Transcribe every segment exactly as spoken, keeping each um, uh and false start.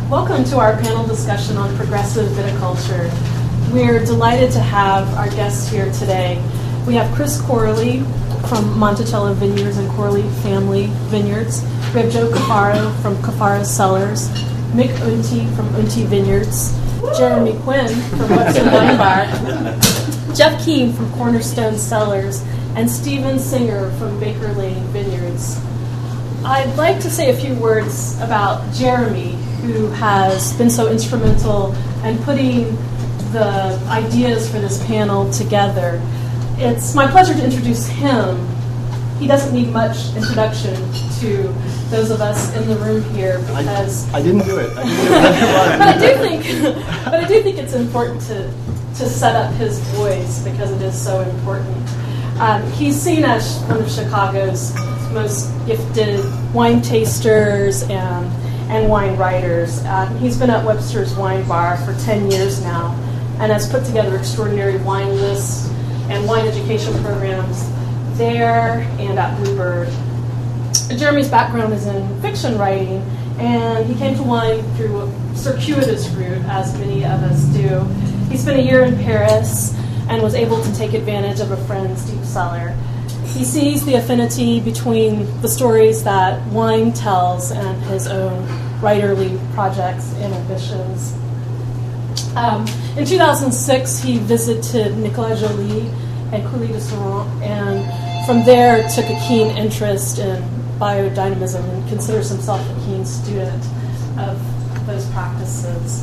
Welcome to our panel discussion on progressive viticulture. We're delighted to have our guests here today. We have Chris Corley from Monticello Vineyards and Corley Family Vineyards. We have Joe Cafaro from Cafaro Cellars, Mick Unti from Unti Vineyards, Jeremy Quinn from Webster Wine Bar, Jeff Keane from Cornerstone Cellars, and Stephen Singer from Baker Lane Vineyards. I'd like to say a few words about Jeremy, who has been so instrumental in putting the ideas for this panel together. It's my pleasure to introduce him. He doesn't need much introduction to those of us in the room here because I, I didn't do it. I didn't do it. but I do think, but I do think it's important to to set up his voice because it is so important. Um, he's seen as one of Chicago's most gifted wine tasters and and wine writers. Uh, he's been at Webster's Wine Bar for ten years now and has put together extraordinary wine lists and wine education programs there and at Bluebird. Jeremy's background is in fiction writing, and he came to wine through a circuitous route, as many of us do. He spent a year in Paris and was able to take advantage of a friend's deep cellar. He sees the affinity between the stories that wine tells and his own writerly projects and ambitions. Um, in two thousand six, he visited Nicolas Joly and Coulis de Sirent, and from there took a keen interest in biodynamism and considers himself a keen student of those practices.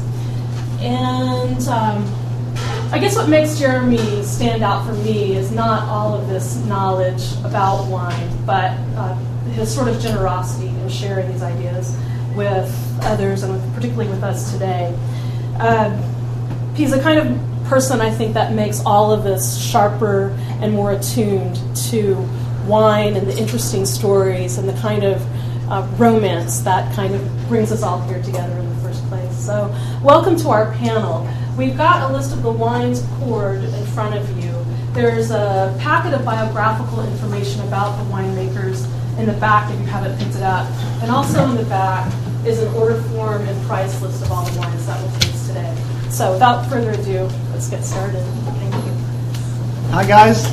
And um, I guess what makes Jeremy stand out for me is not all of this knowledge about wine, but uh, his sort of generosity in sharing these ideas with others and with, particularly with us today. Uh, he's a kind of person, I think, that makes all of us sharper and more attuned to wine and the interesting stories and the kind of uh, romance that kind of brings us all here together in the first place. So welcome to our panel. We've got a list of the wines poured in front of you. There's a packet of biographical information about the winemakers in the back if you haven't picked it up. And also in the back is an order form and price list of all the wines that we'll taste today. So without further ado, let's get started. Thank you. Hi, guys.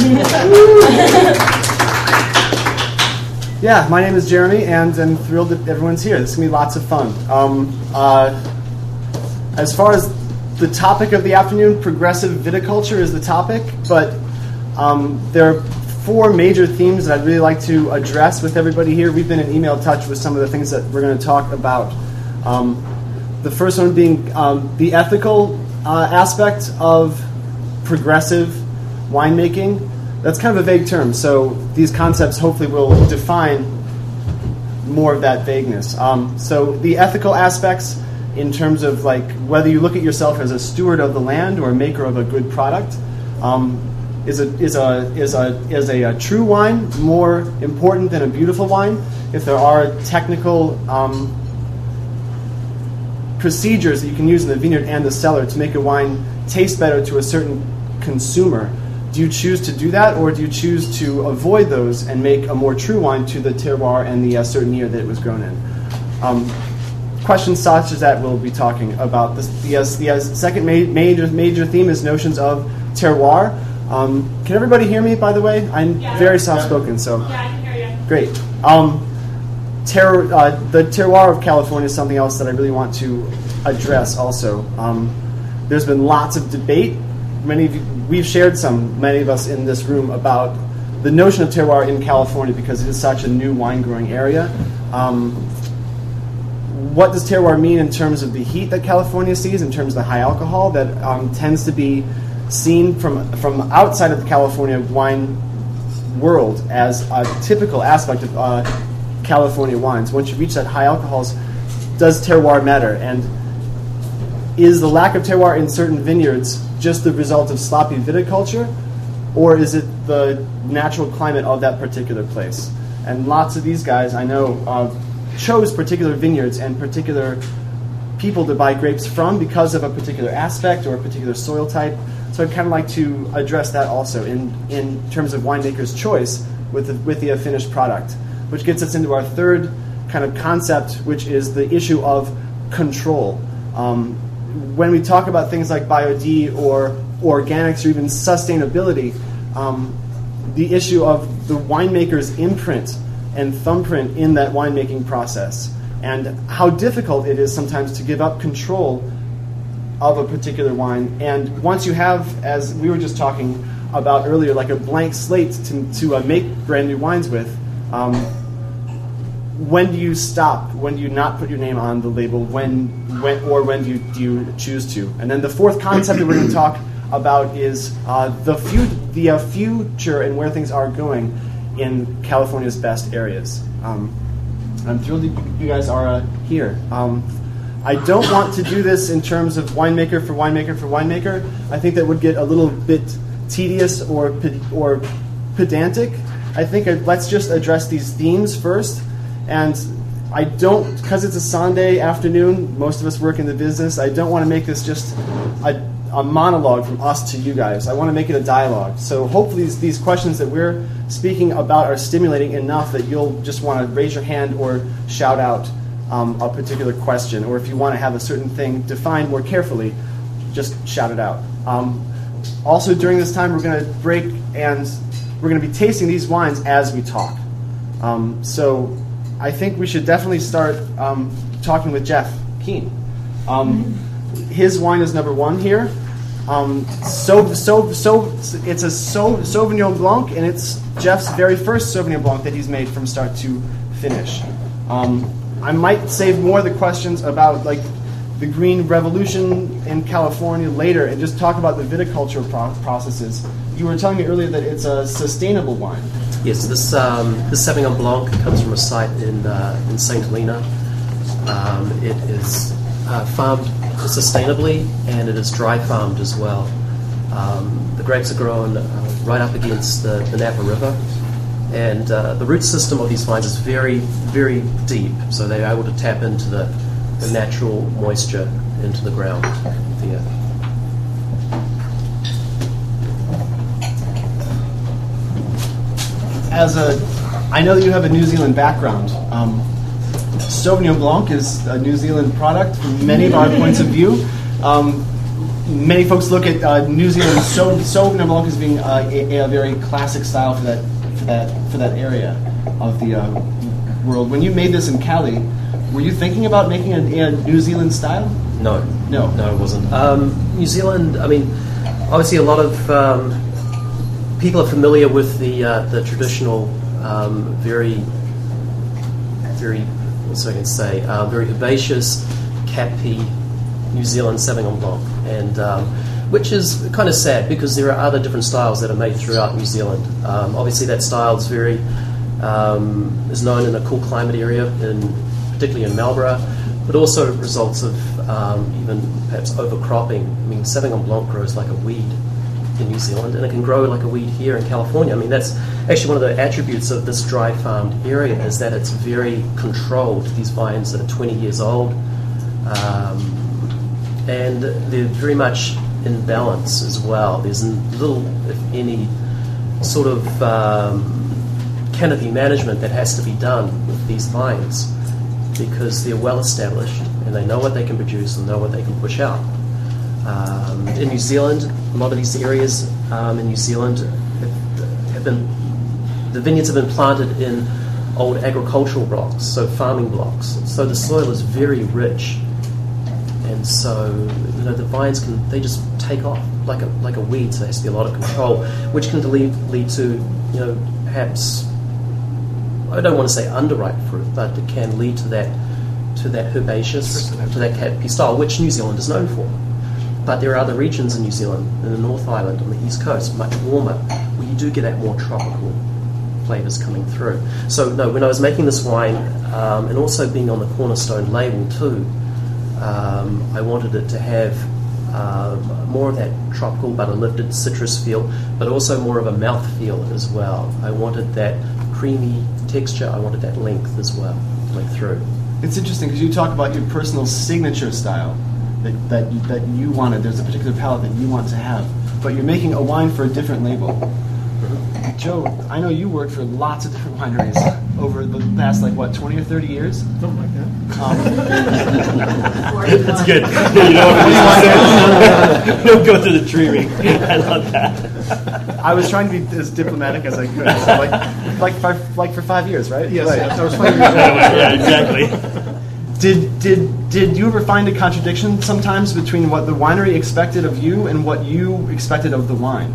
Yeah, my name is Jeremy, and I'm thrilled that everyone's here. This is going to be lots of fun. Um, uh, as far as the topic of the afternoon, progressive viticulture is the topic, but um, there are four major themes that I'd really like to address with everybody here. We've been in email touch with some of the things that we're going to talk about. Um, the first one being um, the ethical uh, aspect of progressive winemaking. That's kind of a vague term, so these concepts hopefully will define more of that vagueness. Um, so the ethical aspects in terms of like whether you look at yourself as a steward of the land or a maker of a good product, um, is a is a is a is a, a true wine more important than a beautiful wine? If there are technical um, procedures that you can use in the vineyard and the cellar to make a wine taste better to a certain consumer, do you choose to do that, or do you choose to avoid those and make a more true wine to the terroir and the uh, certain year that it was grown in? Um, questions such as that we'll be talking about. This, the, uh, the uh, second ma- major major theme is notions of terroir. Um, can everybody hear me, by the way? I'm yeah. very soft-spoken, so... Yeah, I can hear you. Great. Um, ter- uh, the terroir of California is something else that I really want to address also. Um, there's been lots of debate. Many of you, we've shared some, many of us in this room, about the notion of terroir in California because it is such a new wine-growing area. Um, what does terroir mean in terms of the heat that California sees, in terms of the high alcohol that um, tends to be seen from from outside of the California wine world as a typical aspect of uh, California wines? Once you reach that high alcohols, does terroir matter? And is the lack of terroir in certain vineyards just the result of sloppy viticulture, or is it the natural climate of that particular place? And lots of these guys I know uh, chose particular vineyards and particular people to buy grapes from because of a particular aspect or a particular soil type. So I'd kind of like to address that also in, in terms of winemaker's choice with the, with the finished product, which gets us into our third kind of concept, which is the issue of control. Um, when we talk about things like Bio-D or organics or even sustainability, um, the issue of the winemaker's imprint and thumbprint in that winemaking process, and how difficult it is sometimes to give up control of a particular wine. And once you have, as we were just talking about earlier, like a blank slate to, to uh, make brand new wines with, um, when do you stop? When do you not put your name on the label? When, when or when do you, do you choose to? And then the fourth concept that we're going to talk about is uh, the, fu- the uh, future and where things are going in California's best areas. Um, I'm thrilled that you guys are uh, here. Um, I don't want to do this in terms of winemaker for winemaker for winemaker. I think that would get a little bit tedious or or pedantic. I think let's just address these themes first. And I don't, because it's a Sunday afternoon, most of us work in the business, I don't want to make this just a, a monologue from us to you guys. I want to make it a dialogue. So hopefully these, these questions that we're speaking about are stimulating enough that you'll just want to raise your hand or shout out um, a particular question. Or if you want to have a certain thing defined more carefully, just shout it out. Um, also during this time we're going to break and we're going to be tasting these wines as we talk. Um, so I think we should definitely start um, talking with Jeff Keane. Um, his wine is number one here. Um, so, so, so, it's a so, Sauvignon Blanc, and it's Jeff's very first Sauvignon Blanc that he's made from start to finish. Um, I might save more of the questions about like the green revolution in California later, and just talk about the viticulture pro- processes. You were telling me earlier that it's a sustainable wine. Yes, this um, this Sauvignon Blanc comes from a site in uh, in Saint Helena. Um, it is uh, farmed sustainably, and it is dry farmed as well. Um, the grapes are grown uh, right up against the, the Napa River, and uh, the root system of these vines is very, very deep, so they're able to tap into the, the natural moisture into the ground there. As a, I know that you have a New Zealand background. Um, Sauvignon Blanc is a New Zealand product from many of our points of view. Um, many folks look at uh, New Zealand Sau- Sauvignon Blanc as being uh, a, a very classic style for that for that for that area of the uh, world. When you made this in Cali, were you thinking about making a, a New Zealand style? No, no, no, it wasn't. Um, New Zealand. I mean, obviously, a lot of um, people are familiar with the uh, the traditional, um, very, very, what's I can say, uh, very herbaceous, cappy New Zealand Sauvignon Blanc, and um, which is kind of sad because there are other different styles that are made throughout New Zealand. Um, obviously, that style is very um, is known in a cool climate area, in particularly in Marlborough, but also results of um, even perhaps overcropping. I mean, Sauvignon Blanc grows like a weed in New Zealand, and it can grow like a weed here in California. I mean, that's actually one of the attributes of this dry farmed area, is that it's very controlled. These vines that are twenty years old, um, and they're very much in balance as well. There's little, if any, sort of um, canopy management that has to be done with these vines, because they're well established and they know what they can produce and know what they can push out. Um, in New Zealand, a lot of these areas um, in New Zealand have, have been, the vineyards have been planted in old agricultural blocks, so farming blocks. So the soil is very rich, and so you know the vines can they just take off like a like a weed. So there has to be a lot of control, which can lead lead to you know perhaps, I don't want to say underripe fruit, but it can lead to that to that herbaceous, to that cappy style, which New Zealand is known for. But there are other regions in New Zealand, in the North Island, on the East Coast, much warmer, where you do get that more tropical flavours coming through. So no, when I was making this wine, um, and also being on the Cornerstone label too, um, I wanted it to have um, more of that tropical but a lifted citrus feel, but also more of a mouth feel as well. I wanted that creamy texture, I wanted that length as well coming through. It's interesting because you talk about your personal signature style. That, that, you, that you wanted, there's a particular palate that you want to have, but you're making a wine for a different label. Mm-hmm. Joe, I know you worked for lots of different wineries over the past, like, what, twenty or thirty years? Something like that. Um, That's good. You know what I'm Don't go through the tree ring. I love that. I was trying to be as diplomatic as I could. So like, like, for, like for five years, right? Yes, right. yes, I was five years old. Yeah, exactly. Did did did you ever find a contradiction sometimes between what the winery expected of you and what you expected of the wine?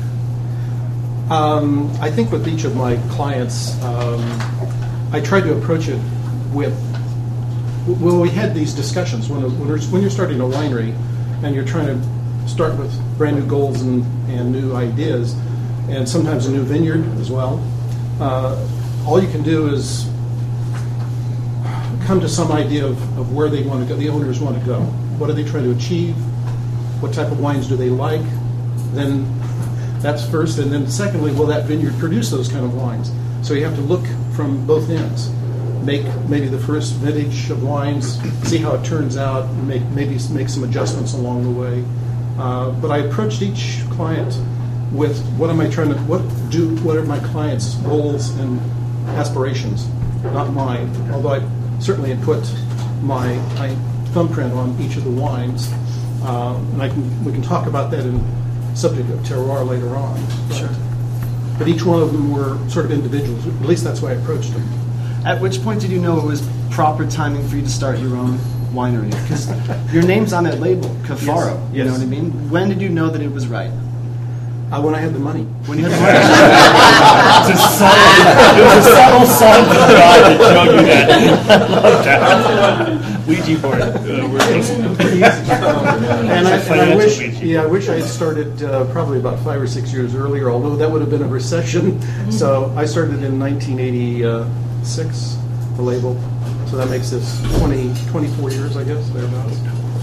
Um, I think with each of my clients, um, I tried to approach it with, well, we had these discussions when, when, we're, when you're starting a winery and you're trying to start with brand new goals and, and new ideas, and sometimes a new vineyard as well. Uh, all you can do is come to some idea of, of where they want to go, the owners want to go. What are they trying to achieve? What type of wines do they like? Then that's first, and then secondly, will that vineyard produce those kind of wines? So you have to look from both ends. Make maybe the first vintage of wines, see how it turns out, make maybe make some adjustments along the way. Uh, but I approached each client with what am I trying to what do what are my clients' goals and aspirations, not mine. Although I certainly had put my, my thumbprint on each of the wines, uh, and I can we can talk about that in subject of terroir later on. But, Sure. But each one of them were sort of individuals. At least that's why I approached them. At which point did you know it was proper timing for you to start your own winery? Because your name's on that label, Cafaro. Yes, You know yes. what I mean? When did you know that it was right? Uh, when I had the money. When you had the It's a subtle, it was a subtle, subtle try to show you that. I love that. Ouija board. Uh, we're And I, and I Financial wish, Ouija. yeah, I wish I had started uh, probably about five or six years earlier. Although that would have been a recession. So I started in nineteen eighty-six, the label. So that makes this twenty, twenty-four years, I guess, thereabouts.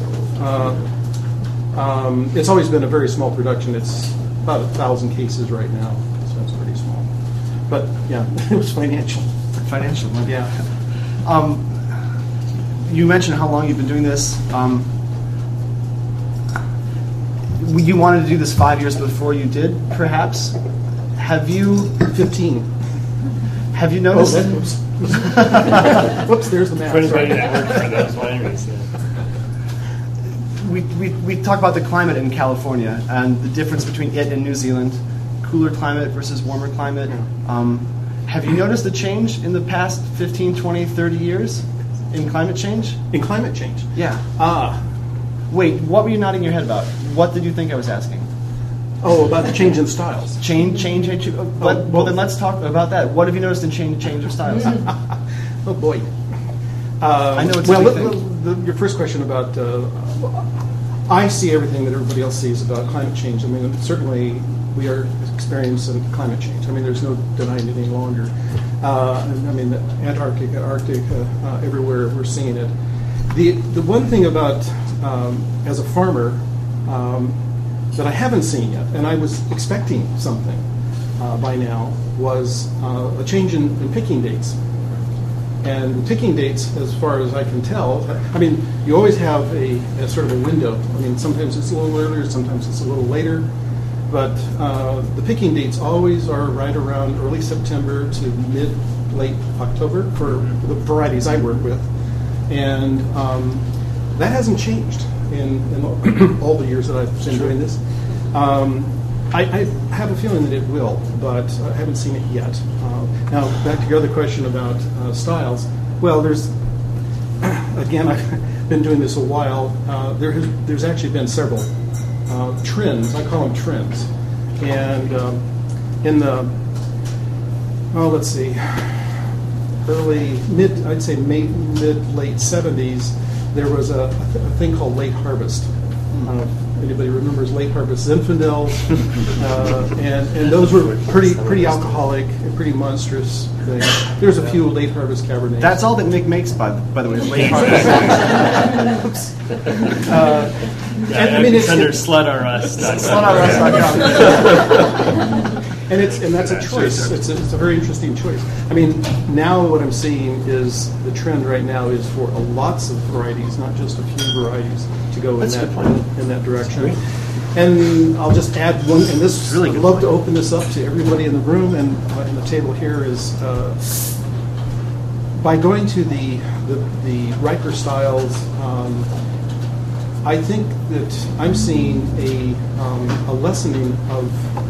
Uh, um, it's always been a very small production. It's about a thousand cases right now, so it's pretty small. But yeah, it was financial. financial money. Yeah. Um, you mentioned how long you've been doing this. Um, you wanted to do this five years before you did, perhaps. Have you Fifteen. have you Oh, noticed? that, whoops. Whoops, there's the math. For anybody Sorry. that works for those wineries. Yeah. we, we, we talk about the climate in California and the difference between it and New Zealand, cooler climate versus warmer climate. Um, have you noticed a change in the past fifteen, twenty, thirty years in climate change? In climate change. Yeah. Ah. Wait, what were you nodding your head about? What did you think I was asking? Oh, about the change in styles. Change, change, change. uh, But, Oh, well, then let's talk about that. What have you noticed in change, change of styles? Oh boy. Uh, I know it's a well. big the- thing. the- your first question about uh, I see everything that everybody else sees about climate change. I mean, certainly we are experiencing climate change. I mean, there's no denying it any longer. Uh, I mean, Antarctica, Arctic, uh, uh, everywhere we're seeing it. The the one thing about um, as a farmer um, that I haven't seen yet, and I was expecting something uh, by now, was uh, a change in, in picking dates. And the picking dates, as far as I can tell, I mean, you always have a, a sort of a window. I mean, sometimes it's a little earlier, sometimes it's a little later. But uh, the picking dates always are right around early September to mid, late October for the varieties I work with. And um, that hasn't changed in, in all, all the years that I've been doing this. Um, I, I have a feeling that it will, but I haven't seen it yet. Uh, now, back to your other question about uh, styles. Well, there's, again, I've been doing this a while. Uh, there has, there's actually been several uh, trends. I call them trends. And um, in the, well, let's see, early, mid, I'd say mid, mid late seventies, there was a, a, th- a thing called late harvest. Uh, anybody remembers late harvest Zinfandels? uh, and and those were pretty pretty alcoholic and pretty monstrous things. There's a few late harvest Cabernets. That's all that Mick makes, by, by the way. Late harvest. uh, Yeah, and, I mean, it's, under it's slud R Us. slud R Us dot com. and it's and that's a choice. It's a, it's a very interesting choice. I mean, now what I'm seeing is the trend right now is for a lots of varieties, not just a few varieties, to go in That's a that good point. in that direction. And I'll just add one, and this Really I'd good love point. to open this up to everybody in the room and uh, in the table here is uh, by going to the the, the riper styles, um, I think that I'm seeing a um, a lessening of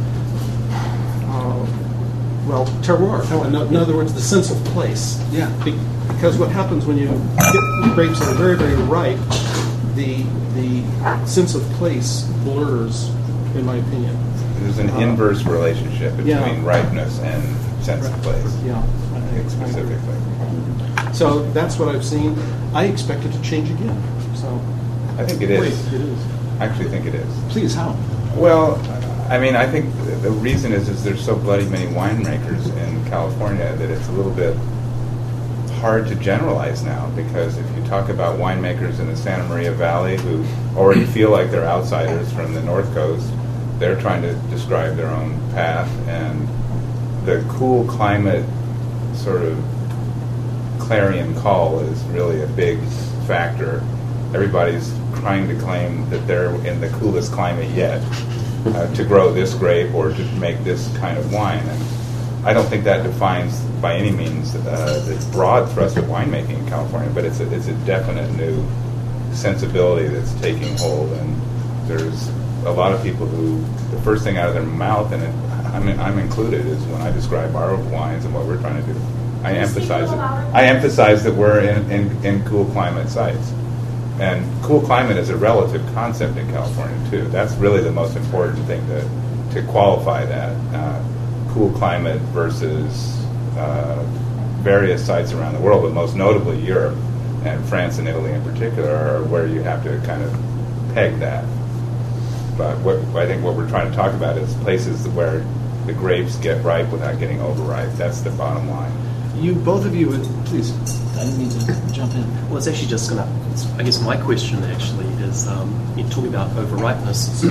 uh, well terroir. In, in other words, the sense of place. Yeah. Be, because what happens when you get grapes that are very very ripe, the the sense of place blurs, in my opinion. There's an Uh, inverse relationship between yeah. ripeness and sense of place. Yeah. I think specifically. So that's what I've seen. I expect it to change again. So I think it Wait, is. it is. I actually think it is. Please, how? Well, I mean, I think the reason is is there's so bloody many winemakers in California that it's a little bit hard to generalize now, because if you talk about winemakers in the Santa Maria Valley who already feel like they're outsiders from the North Coast, they're trying to describe their own path, and the cool climate sort of clarion call is really a big factor. Everybody's trying to claim that they're in the coolest climate yet uh, to grow this grape or to make this kind of wine. And I don't think that defines by any means uh, the broad thrust of winemaking in California, but it's a, it's a definite new sensibility that's taking hold. And there's a lot of people who the first thing out of their mouth, and it, I mean, I'm included, is when I describe our wines and what we're trying to do. I emphasize it. I emphasize that we're in, in, in cool climate sites. And cool climate is a relative concept in California, too. That's really the most important thing to, to qualify that. Uh, cool climate versus uh, various sites around the world, but most notably Europe and France and Italy in particular are where you have to kind of peg that. But what I think what we're trying to talk about is places where the grapes get ripe without getting overripe. That's the bottom line. You, both of you, would, please. I didn't mean to jump in. Well, it's actually just going to, I guess my question actually is, um, you're talking about overripeness.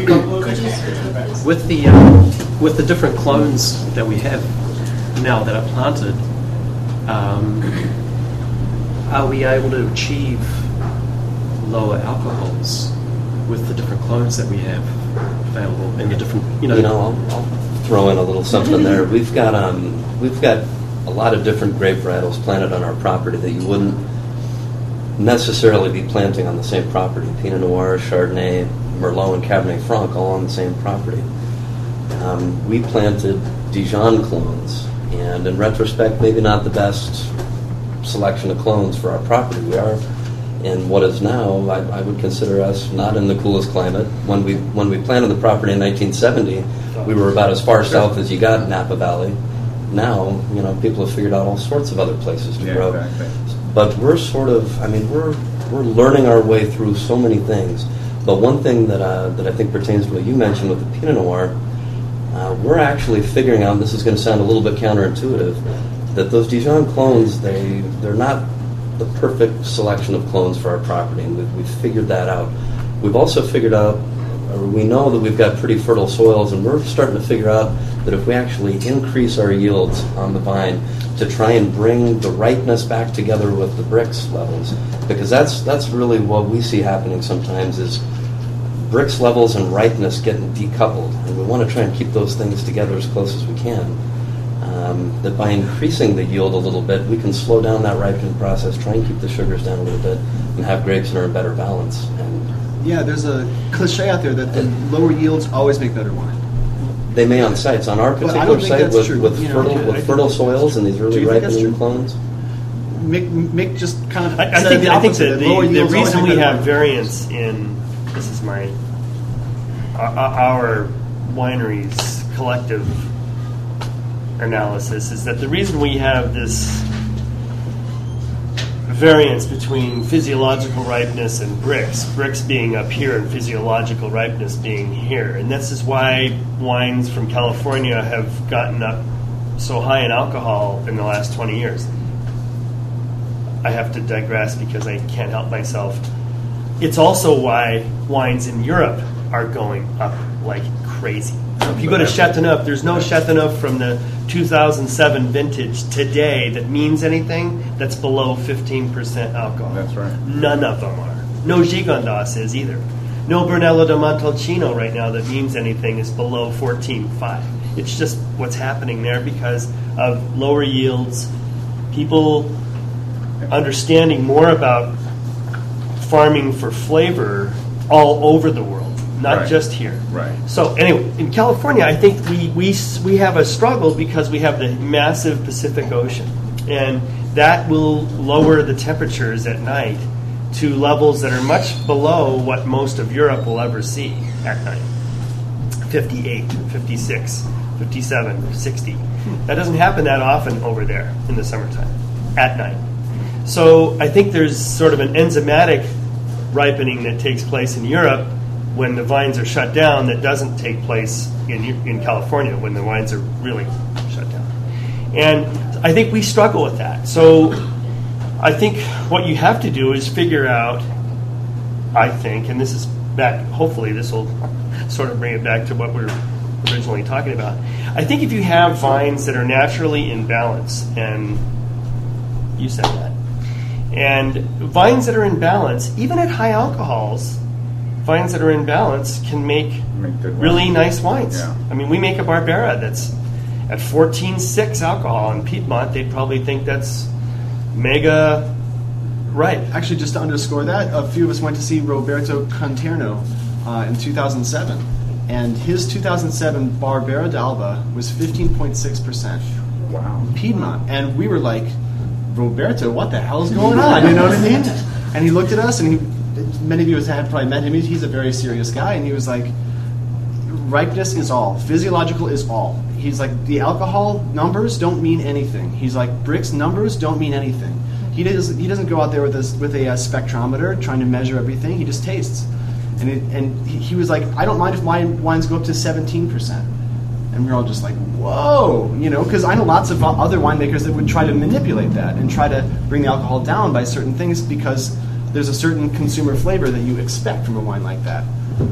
With the, um, with the different clones that we have now that are planted, um, are we able to achieve lower alcohols with the different clones that we have available and the different, you know? You know, I'll, I'll throw in a little something there. We've got um, we've got a lot of different grape varietals planted on our property that you wouldn't necessarily be planting on the same property. Pinot Noir, Chardonnay, Merlot, and Cabernet Franc all on the same property. Um, we planted Dijon clones, and in retrospect, maybe not the best selection of clones for our property. We are in what is now, I, I would consider us not in the coolest climate. When we when we planted the property in nineteen seventy, we were about as far south as you got in Napa Valley. Now, you know, people have figured out all sorts of other places to Yeah, grow. exactly. But we're sort of, I mean, we're we're learning our way through so many things. But one thing that uh, that I think pertains to what you mentioned with the Pinot Noir, uh, we're actually figuring out, and this is going to sound a little bit counterintuitive, that those Dijon clones, they, they're not the perfect selection of clones for our property, and we've, we've figured that out. We've also figured out, or we know that we've got pretty fertile soils, and we're starting to figure out that if we actually increase our yields on the vine to try and bring the ripeness back together with the Brix levels, because that's that's really what we see happening sometimes is Brix levels and ripeness getting decoupled, and we want to try and keep those things together as close as we can. Um, that by increasing the yield a little bit, we can slow down that ripening process, try and keep the sugars down a little bit, and have grapes that are in better balance. And Yeah, there's a cliche out there that the lower yields always make better wine. they may on sites. On our But I particular don't think site that's with, true. with You know, fertile, I with think fertile that's soils and these Do really you think that's ripening true? clones, Mick, Mick just kind of I, I said think the I think opposite. that that lower the, the yields always reason make we better have wine. variance in this is my our, our wineries collective analysis is that the reason we have this variance between physiological ripeness and Brix, Brix being up here and physiological ripeness being here, and this is why wines from California have gotten up so high in alcohol in the last twenty years. I have to digress because I can't help myself. It's also why wines in Europe are going up like crazy. So if you go to Chateauneuf, there's no Chateauneuf from the two thousand seven vintage today that means anything that's below fifteen percent alcohol. That's right. None of them are. No Gigondas is either. No Brunello di Montalcino right now that means anything is below fourteen point five. It's just what's happening there because of lower yields. People understanding more about farming for flavor all over the world, not Right. just here. Right. So anyway, in California, I think we, we we have a struggle because we have the massive Pacific Ocean, and that will lower the temperatures at night to levels that are much below what most of Europe will ever see at night. fifty-eight, fifty-six, fifty-seven, sixty. That doesn't happen that often over there in the summertime at night. So I think there's sort of an enzymatic ripening that takes place in Europe when the vines are shut down that doesn't take place in in California when the vines are really shut down. And I think we struggle with that. So I think what you have to do is figure out, I think, and this is back, hopefully this will sort of bring it back to what we were originally talking about. I think if you have vines that are naturally in balance, and you said that, and vines that are in balance, even at high alcohols, vines that are in balance can make, Make good really wine. nice wines. Yeah. I mean, we make a Barbera that's at fourteen point six alcohol. In Piedmont, they'd probably think that's mega ripe. Actually, just to underscore that, a few of us went to see Roberto Conterno uh, in two thousand seven, and his two thousand seven Barbera d'Alba was fifteen point six percent Wow. Piedmont, and we were like, Roberto, what the hell's going on? You know what I mean? And he looked at us, and he, many of you had probably met him. He's a very serious guy, and he was like, ripeness is all. Physiological is all. He's like, the alcohol numbers don't mean anything. He's like, Brix numbers don't mean anything. He doesn't. He doesn't go out there with a with a uh, spectrometer trying to measure everything. He just tastes, and it, and he, he was like, I don't mind if my wines go up to seventeen percent. And we we're all just like, whoa, you know, because I know lots of other winemakers that would try to manipulate that and try to bring the alcohol down by certain things because there's a certain consumer flavor that you expect from a wine like that.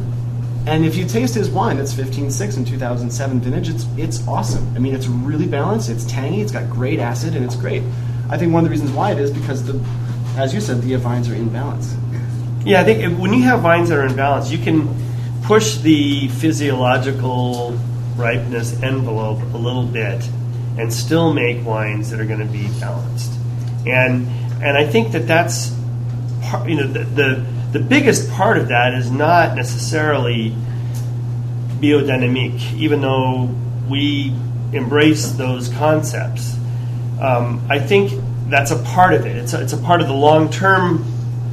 And if you taste his wine, that's fifteen point six in two thousand seven vintage, it's it's awesome. I mean, it's really balanced, it's tangy, it's got great acid, and it's great. I think one of the reasons why it is because, the, as you said, the vines are in balance. Yeah, I think if, when you have vines that are in balance, you can push the physiological ripeness envelope a little bit and still make wines that are going to be balanced. And and I think that that's part, you know the, the the biggest part of that is not necessarily biodynamique, even though we embrace those concepts. Um, I think that's a part of it. It's a, it's a part of the long-term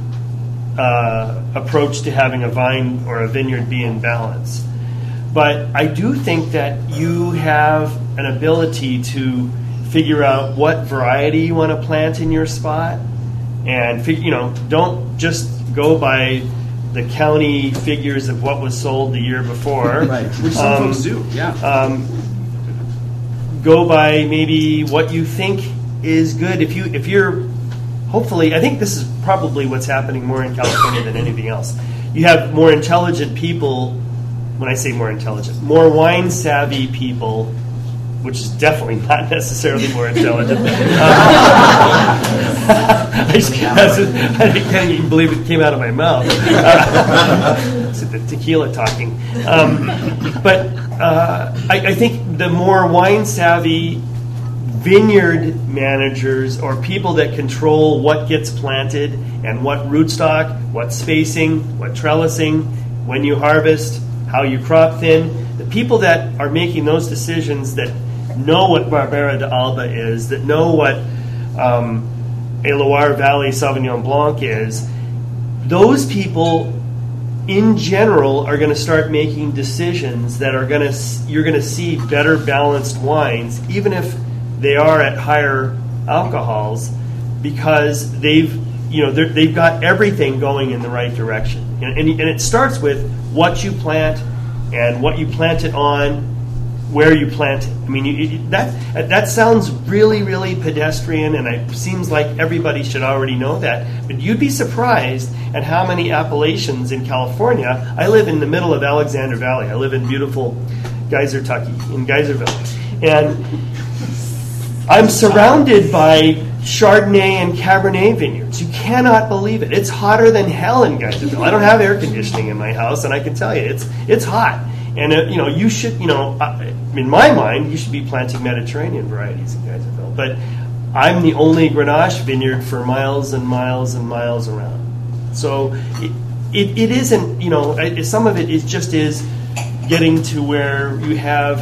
uh, approach to having a vine or a vineyard be in balance. But I do think that you have an ability to figure out what variety you want to plant in your spot, and fig- you know, don't just go by the county figures of what was sold the year before. Right, which some Um, folks do, yeah. Um, go by maybe what you think is good. If you if you're hopefully, I think this is probably what's happening more in California than anything else. You have more intelligent people. When I say more intelligent, more wine savvy people, which is definitely not necessarily more intelligent. Uh, I, just, I can't even believe it came out of my mouth. Uh, it's the tequila talking. Um, but uh, I, I think the more wine savvy vineyard managers or people that control what gets planted and what rootstock, what spacing, what trellising, when you harvest, how you crop thin, the people that are making those decisions that know what Barbera d'Alba is, that know what um, a Loire Valley Sauvignon Blanc is, those people in general are going to start making decisions that are going to you're going to see better balanced wines, even if they are at higher alcohols, because they've you know they've got everything going in the right direction, and, and, and it starts with what you plant and what you plant it on, where you plant it. I mean, you, you, that that sounds really, really pedestrian, and it seems like everybody should already know that. But you'd be surprised at how many appellations in California. I live in the middle of Alexander Valley. I live in beautiful Geyser, Tucky, in Geyserville, and I'm surrounded by Chardonnay and Cabernet vineyards. You cannot believe it. It's hotter than hell in Geyserville. I don't have air conditioning in my house, and I can tell you, it's it's hot. And uh, you know, you should, you know, uh, in my mind, you should be planting Mediterranean varieties in Geyserville. But I'm the only Grenache vineyard for miles and miles and miles around. So it, it, it isn't, you know, it, some of it is just is getting to where you have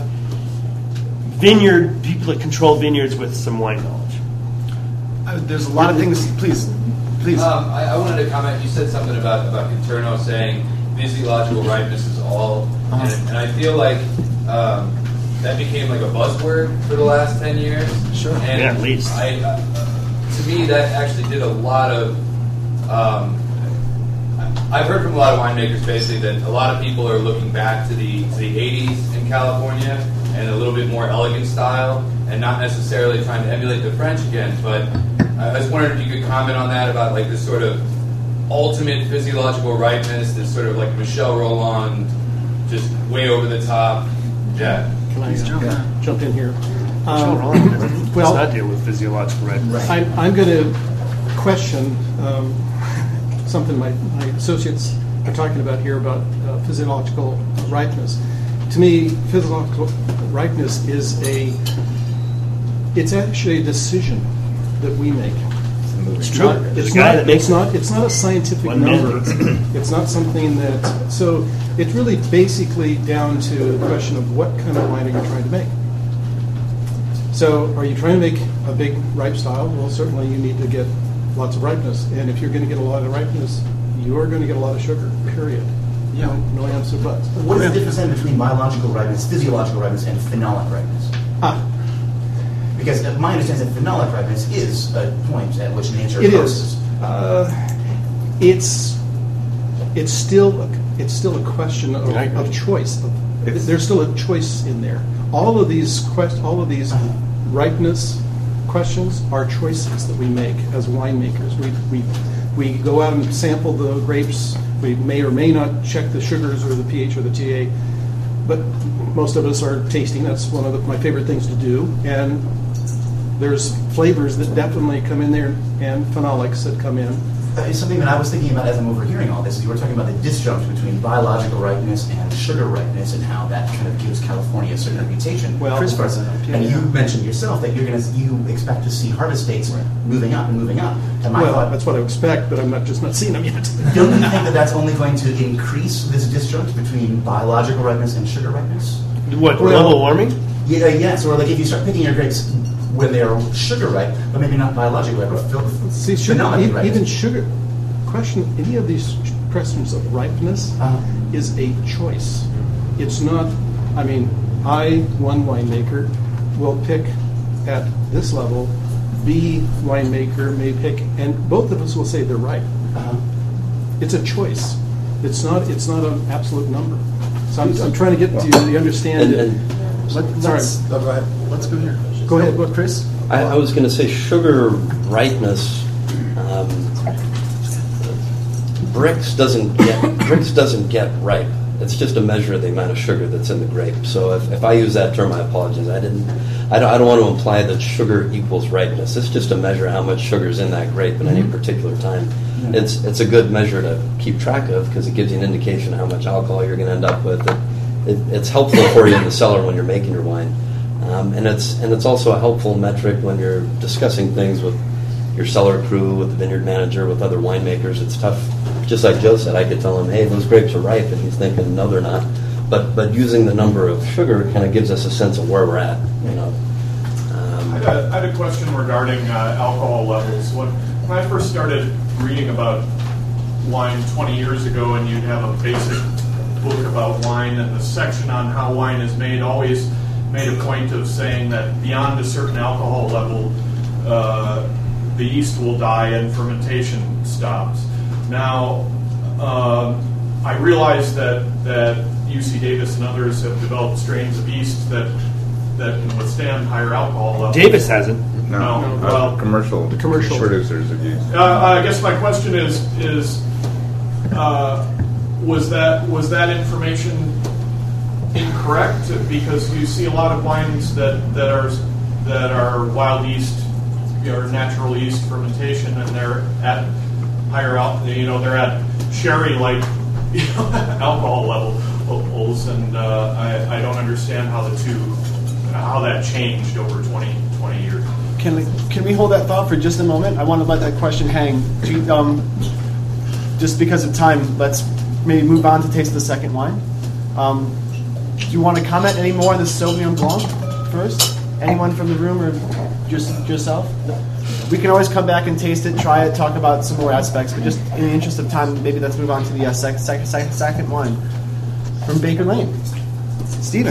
vineyard people that control vineyards with some wine knowledge. Uh, there's a lot of things. Please, please. Um, I, I wanted to comment. You said something about about Conterno saying physiological ripeness is all, uh-huh. and, and I feel like um, that became like a buzzword for the last ten years. Sure. And yeah, at least. I, uh, to me, that actually did a lot of. Um, I've heard from a lot of winemakers basically that a lot of people are looking back to the to the eighties in California and a little bit more elegant style, and not necessarily trying to emulate the French again. But I was wondering if you could comment on that, about like this sort of ultimate physiological ripeness, this sort of like Michel Rolland, just way over the top. Yeah. Can I uh, jump, yeah. jump in here? Um, well, well, not deal with physiological ripeness. I'm, I'm going to question um, something my, my associates are talking about here about uh, physiological ripeness. To me, physiological ripeness is a, it's actually a decision that we make. It's true. Not, it's, not, it's, not, it's not a scientific One number. It's not something that, so it's really basically down to the question of what kind of wine are you trying to make. So are you trying to make a big ripe style? Well, certainly you need to get lots of ripeness. And if you're going to get a lot of ripeness, you're going to get a lot of sugar, period. Yeah. No, no ifs or buts. What is the difference then between biological ripeness, physiological ripeness, and phenolic ripeness? Ah. Because my understanding is that phenolic ripeness is a point at which nature It closes. is. Uh, it's it's still a, it's still a question of, of choice. Of, there's still a choice in there. All of these quest, all of these uh-huh. ripeness questions are choices that we make as winemakers. We we we go out and sample the grapes. We may or may not check the sugars or the pH or the T A, but most of us are tasting. That's one of the, my favorite things to do. And there's flavors that definitely come in there, and phenolics that come in. Uh, something that I was thinking about as I'm overhearing all this is you were talking about the disjunct between biological ripeness and sugar ripeness, and how that kind of gives California a certain reputation. Well, Chris Barza, and you mentioned yourself that you're going to you expect to see harvest dates moving up and moving up. And my well, thought, that's what I expect, but I'm not just not seeing them yet. Don't you think that that's only going to increase this disjunct between biological ripeness and sugar ripeness? What, well, global warming? Yeah, yes. Or like if you start picking your grapes when they're sugar ripe, but maybe not biologically ripe. Or See, sugar, even, even sugar. Question: any of these questions of ripeness uh-huh. is a choice. It's not. I mean, I, one winemaker, will pick at this level. B winemaker may pick, and both of us will say they're right. Uh-huh. It's a choice. It's not. It's not an absolute number. So I'm, I'm trying to get to the understand. And, and Let, sorry. let's, oh, go ahead. Let's go here. Go ahead, what, Chris? I, I was going to say sugar ripeness. Um, Brix doesn't get Brix doesn't get ripe. It's just a measure of the amount of sugar that's in the grape. So if, if I use that term, I apologize. I didn't. I don't, I don't want to imply that sugar equals ripeness. It's just a measure of how much sugar is in that grape at any particular time. Yeah. It's it's a good measure to keep track of because it gives you an indication of how much alcohol you're going to end up with. It, it, it's helpful for you in the cellar when you're making your wine, um, and it's and it's also a helpful metric when you're discussing things with your cellar crew, with the vineyard manager, with other winemakers. It's tough. Just like Joe said, I could tell him, hey, those grapes are ripe, and he's thinking, no, they're not. But but using the number of sugar kind of gives us a sense of where we're at, you know. Um, I, had a, I had a question regarding uh, alcohol levels. When, when I first started reading about wine twenty years ago, and you'd have a basic book about wine, and the section on how wine is made always made a point of saying that beyond a certain alcohol level, uh, the yeast will die and fermentation stops. Now, um, I realize that, that U C Davis and others have developed strains of yeast that that can withstand higher alcohol levels. Davis hasn't. No, No, uh, well, commercial, the commercial producers of yeast. Uh, I guess my question is is uh, was that was that information incorrect? Because you see a lot of wines that, that are that are wild yeast or natural yeast fermentation, and they're at higher al- you know they're at sherry-like you know, alcohol levels, and uh, I, I don't understand how the two how that changed over twenty, twenty years. can can we hold that thought for just a moment? I want to let that question hang. Do you, um, just because of time, let's maybe move on to taste the second wine. Um, do you want to comment any more on the Sauvignon Blanc first? Anyone from the room or just yourself? We can always come back and taste it, try it, talk about some more aspects, but just in the interest of time, maybe let's move on to the uh, sec- sec- sec- second wine from Baker Lane. Stephen.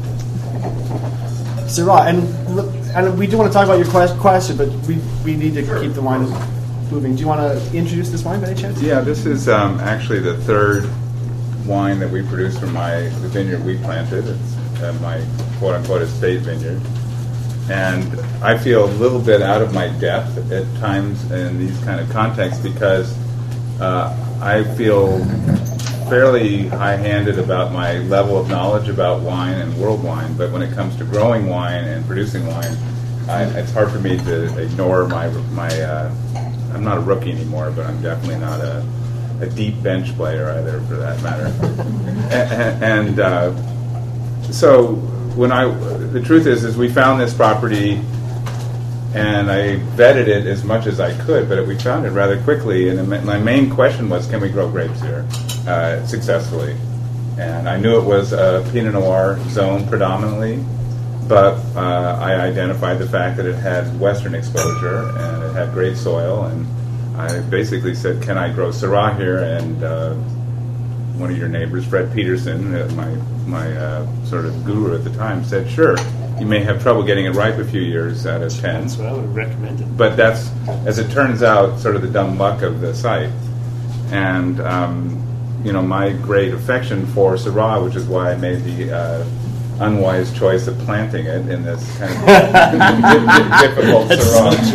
Syrah, and and we do want to talk about your question, but we, we need to keep the wine moving. Do you want to introduce this wine by any chance? Yeah, this is um, actually the third wine that we produce from my the vineyard we planted. It's uh, my quote-unquote estate vineyard. And I feel a little bit out of my depth at times in these kind of contexts because uh, I feel fairly high-handed about my level of knowledge about wine and world wine, but when it comes to growing wine and producing wine, I, it's hard for me to ignore my my. Uh, I'm not a rookie anymore, but I'm definitely not a, a deep bench player either, for that matter. and and uh, so when I, the truth is, is we found this property. And I vetted it as much as I could, but we found it rather quickly. And my main question was, can we grow grapes here uh, successfully? And I knew it was a Pinot Noir zone predominantly, but uh, I identified the fact that it had western exposure and it had great soil. And I basically said, can I grow Syrah here? And uh, one of your neighbors, Fred Peterson, uh, my my uh, sort of guru at the time, said, sure. You may have trouble getting it ripe a few years out of ten. That's what I would have recommended. But that's, as it turns out, sort of the dumb luck of the site. And, um, you know, my great affection for Syrah, which is why I made the uh, unwise choice of planting it in this kind of difficult Syrah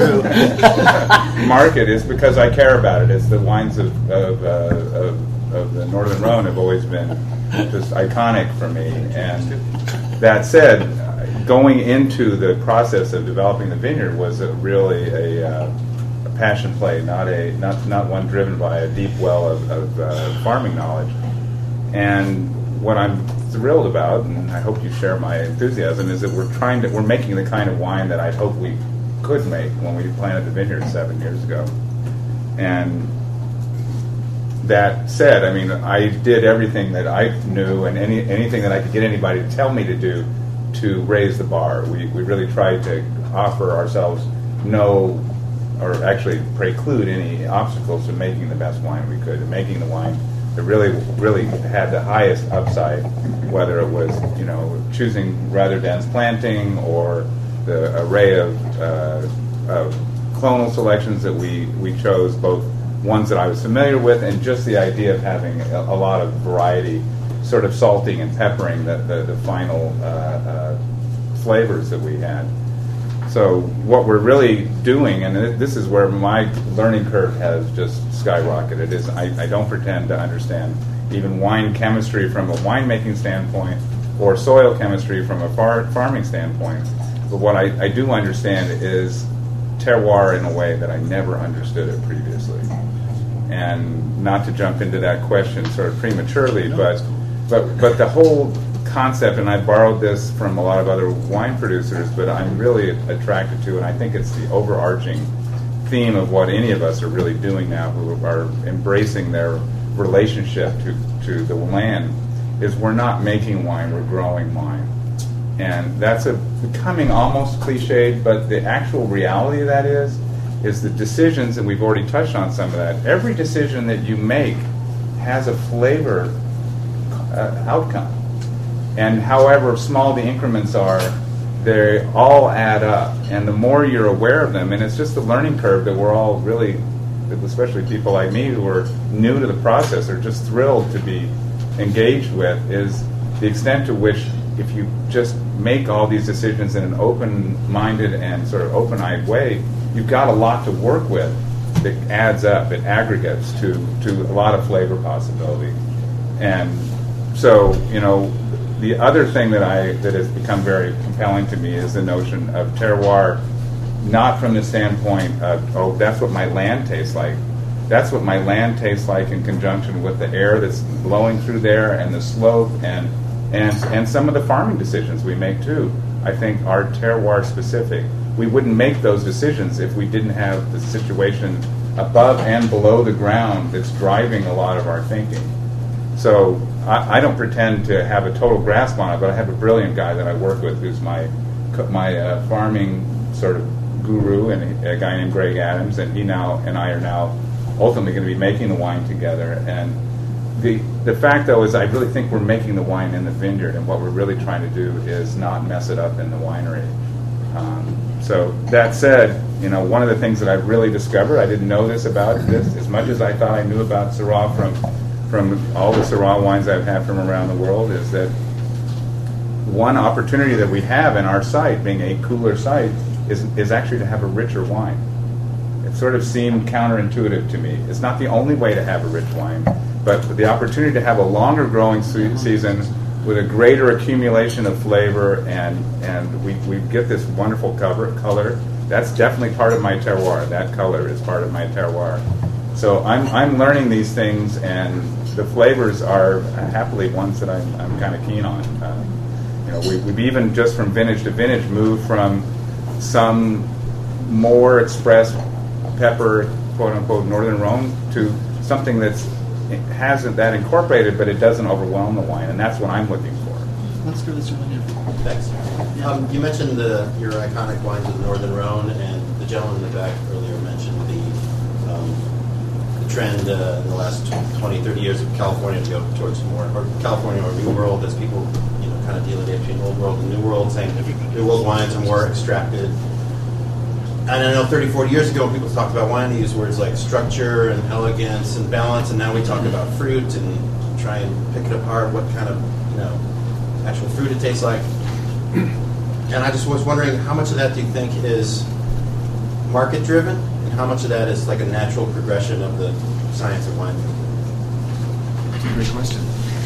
so market, is because I care about it. It's the wines of, of, uh, of, of the Northern Rhone have always been just iconic for me. And that said, going into the process of developing the vineyard was a, really a, uh, a passion play, not a not not one driven by a deep well of, of uh, farming knowledge. And what I'm thrilled about, and I hope you share my enthusiasm, is that we're trying to we're making the kind of wine that I hoped we could make when we planted the vineyard seven years ago. And that said, I mean, I did everything that I knew and any anything that I could get anybody to tell me to do to raise the bar. We we really tried to offer ourselves no, or actually preclude any obstacles to making the best wine we could, and making the wine that really really had the highest upside, whether it was, you know, choosing rather dense planting or the array of, uh, of clonal selections that we, we chose, both ones that I was familiar with and just the idea of having a, a lot of variety, sort of salting and peppering the, the, the final uh, uh, flavors that we had. So what we're really doing, and this is where my learning curve has just skyrocketed, is I, I don't pretend to understand even wine chemistry from a winemaking standpoint or soil chemistry from a far, farming standpoint. But what I, I do understand is terroir in a way that I never understood it previously. And not to jump into that question sort of prematurely, but but but the whole concept, and I borrowed this from a lot of other wine producers, but I'm really attracted to, and I think it's the overarching theme of what any of us are really doing now, who are embracing their relationship to, to the land, is we're not making wine, we're growing wine. And that's a, becoming almost cliched, but the actual reality of that is, is the decisions, and we've already touched on some of that, every decision that you make has a flavor uh, outcome. And however small the increments are, they all add up. And the more you're aware of them, and it's just the learning curve that we're all really, especially people like me who are new to the process, are just thrilled to be engaged with, is the extent to which, if you just make all these decisions in an open-minded and sort of open-eyed way, you've got a lot to work with that adds up, it aggregates to, to a lot of flavor possibility. And so, you know, the other thing that I that has become very compelling to me is the notion of terroir, not from the standpoint of, oh, that's what my land tastes like. That's what my land tastes like in conjunction with the air that's blowing through there and the slope and and and some of the farming decisions we make too, I think, are terroir specific. we wouldn't make those decisions if we didn't have the situation above and below the ground that's driving a lot of our thinking. So I, I don't pretend to have a total grasp on it, but I have a brilliant guy that I work with who's my my uh, farming sort of guru, and a guy named Greg Adams, and he now and I are now ultimately going to be making the wine together. And the the fact, though, is I really think we're making the wine in the vineyard, and what we're really trying to do is not mess it up in the winery. Um, so that said, you know, one of the things that I've really discovered, I didn't know this about this as much as I thought I knew about Syrah from from all the Syrah wines I've had from around the world, is that one opportunity that we have in our site, being a cooler site, is is actually to have a richer wine. It sort of seemed counterintuitive to me. It's not the only way to have a rich wine, but the opportunity to have a longer growing se- season with a greater accumulation of flavor, and and we, we get this wonderful cover, color. That's definitely part of my terroir. That color is part of my terroir. So I'm I'm learning these things, and the flavors are happily ones that I'm I'm kind of keen on. Uh, you know, we, we've even just from vintage to vintage moved from some more expressed pepper, quote unquote, Northern Rhone, to something that's it hasn't that incorporated, but it doesn't overwhelm the wine, and that's what I'm looking for. Let's go this one. Thanks. Um, you mentioned the, your iconic wines of the Northern Rhone, and the gentleman in the back earlier mentioned the, um, the trend uh, in the last twenty, thirty years of California to go towards more, or California or New World, as people, you know, kind of delineate between Old World and New World, saying New World wines are more extracted. And I know thirty, forty years ago when people talked about wine, they used words like structure and elegance and balance, and now we talk about fruit and try and pick it apart, what kind of, you know, actual fruit it tastes like. And I just was wondering, how much of that do you think is market-driven, and how much of that is like a natural progression of the science of winemaking? That's a great question.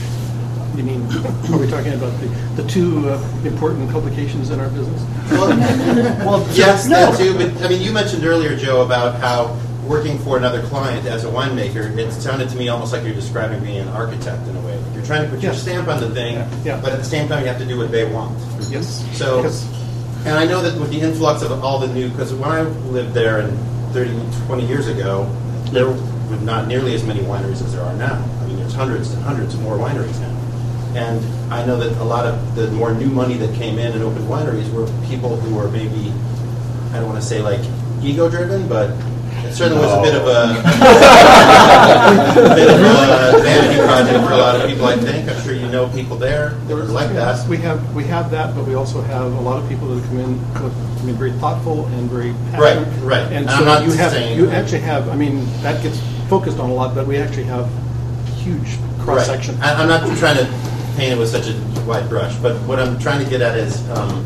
You mean, are we talking about the, the two uh, important publications in our business? Well, well yes, no. that too. But I mean, you mentioned earlier, Joe, about how working for another client as a winemaker, it sounded to me almost like you're describing being an architect in a way. You're trying to put your Yes. stamp on the thing, Yeah. Yeah. but at the same time, you have to do what they want. Yes. So, Because- and I know that with the influx of all the new, because when I lived there in thirty, twenty years ago, there were not nearly as many wineries as there are now. I mean, there's hundreds and hundreds of more wineries now. And I know that a lot of the more new money that came in and opened wineries were people who were maybe, I don't want to say like ego-driven, but it certainly was a bit of a, a bit of a vanity project for a lot of people, I think. I'm sure you know people there that were like that. We have we have that, but we also have a lot of people that come in, with, I mean, very thoughtful and very Right, passionate. right. And And so I'm not you have saying- you actually have. I mean, that gets focused on a lot, but we actually have huge cross section. Right. I, I'm not trying to paint it with such a wide brush, but what I'm trying to get at is, um,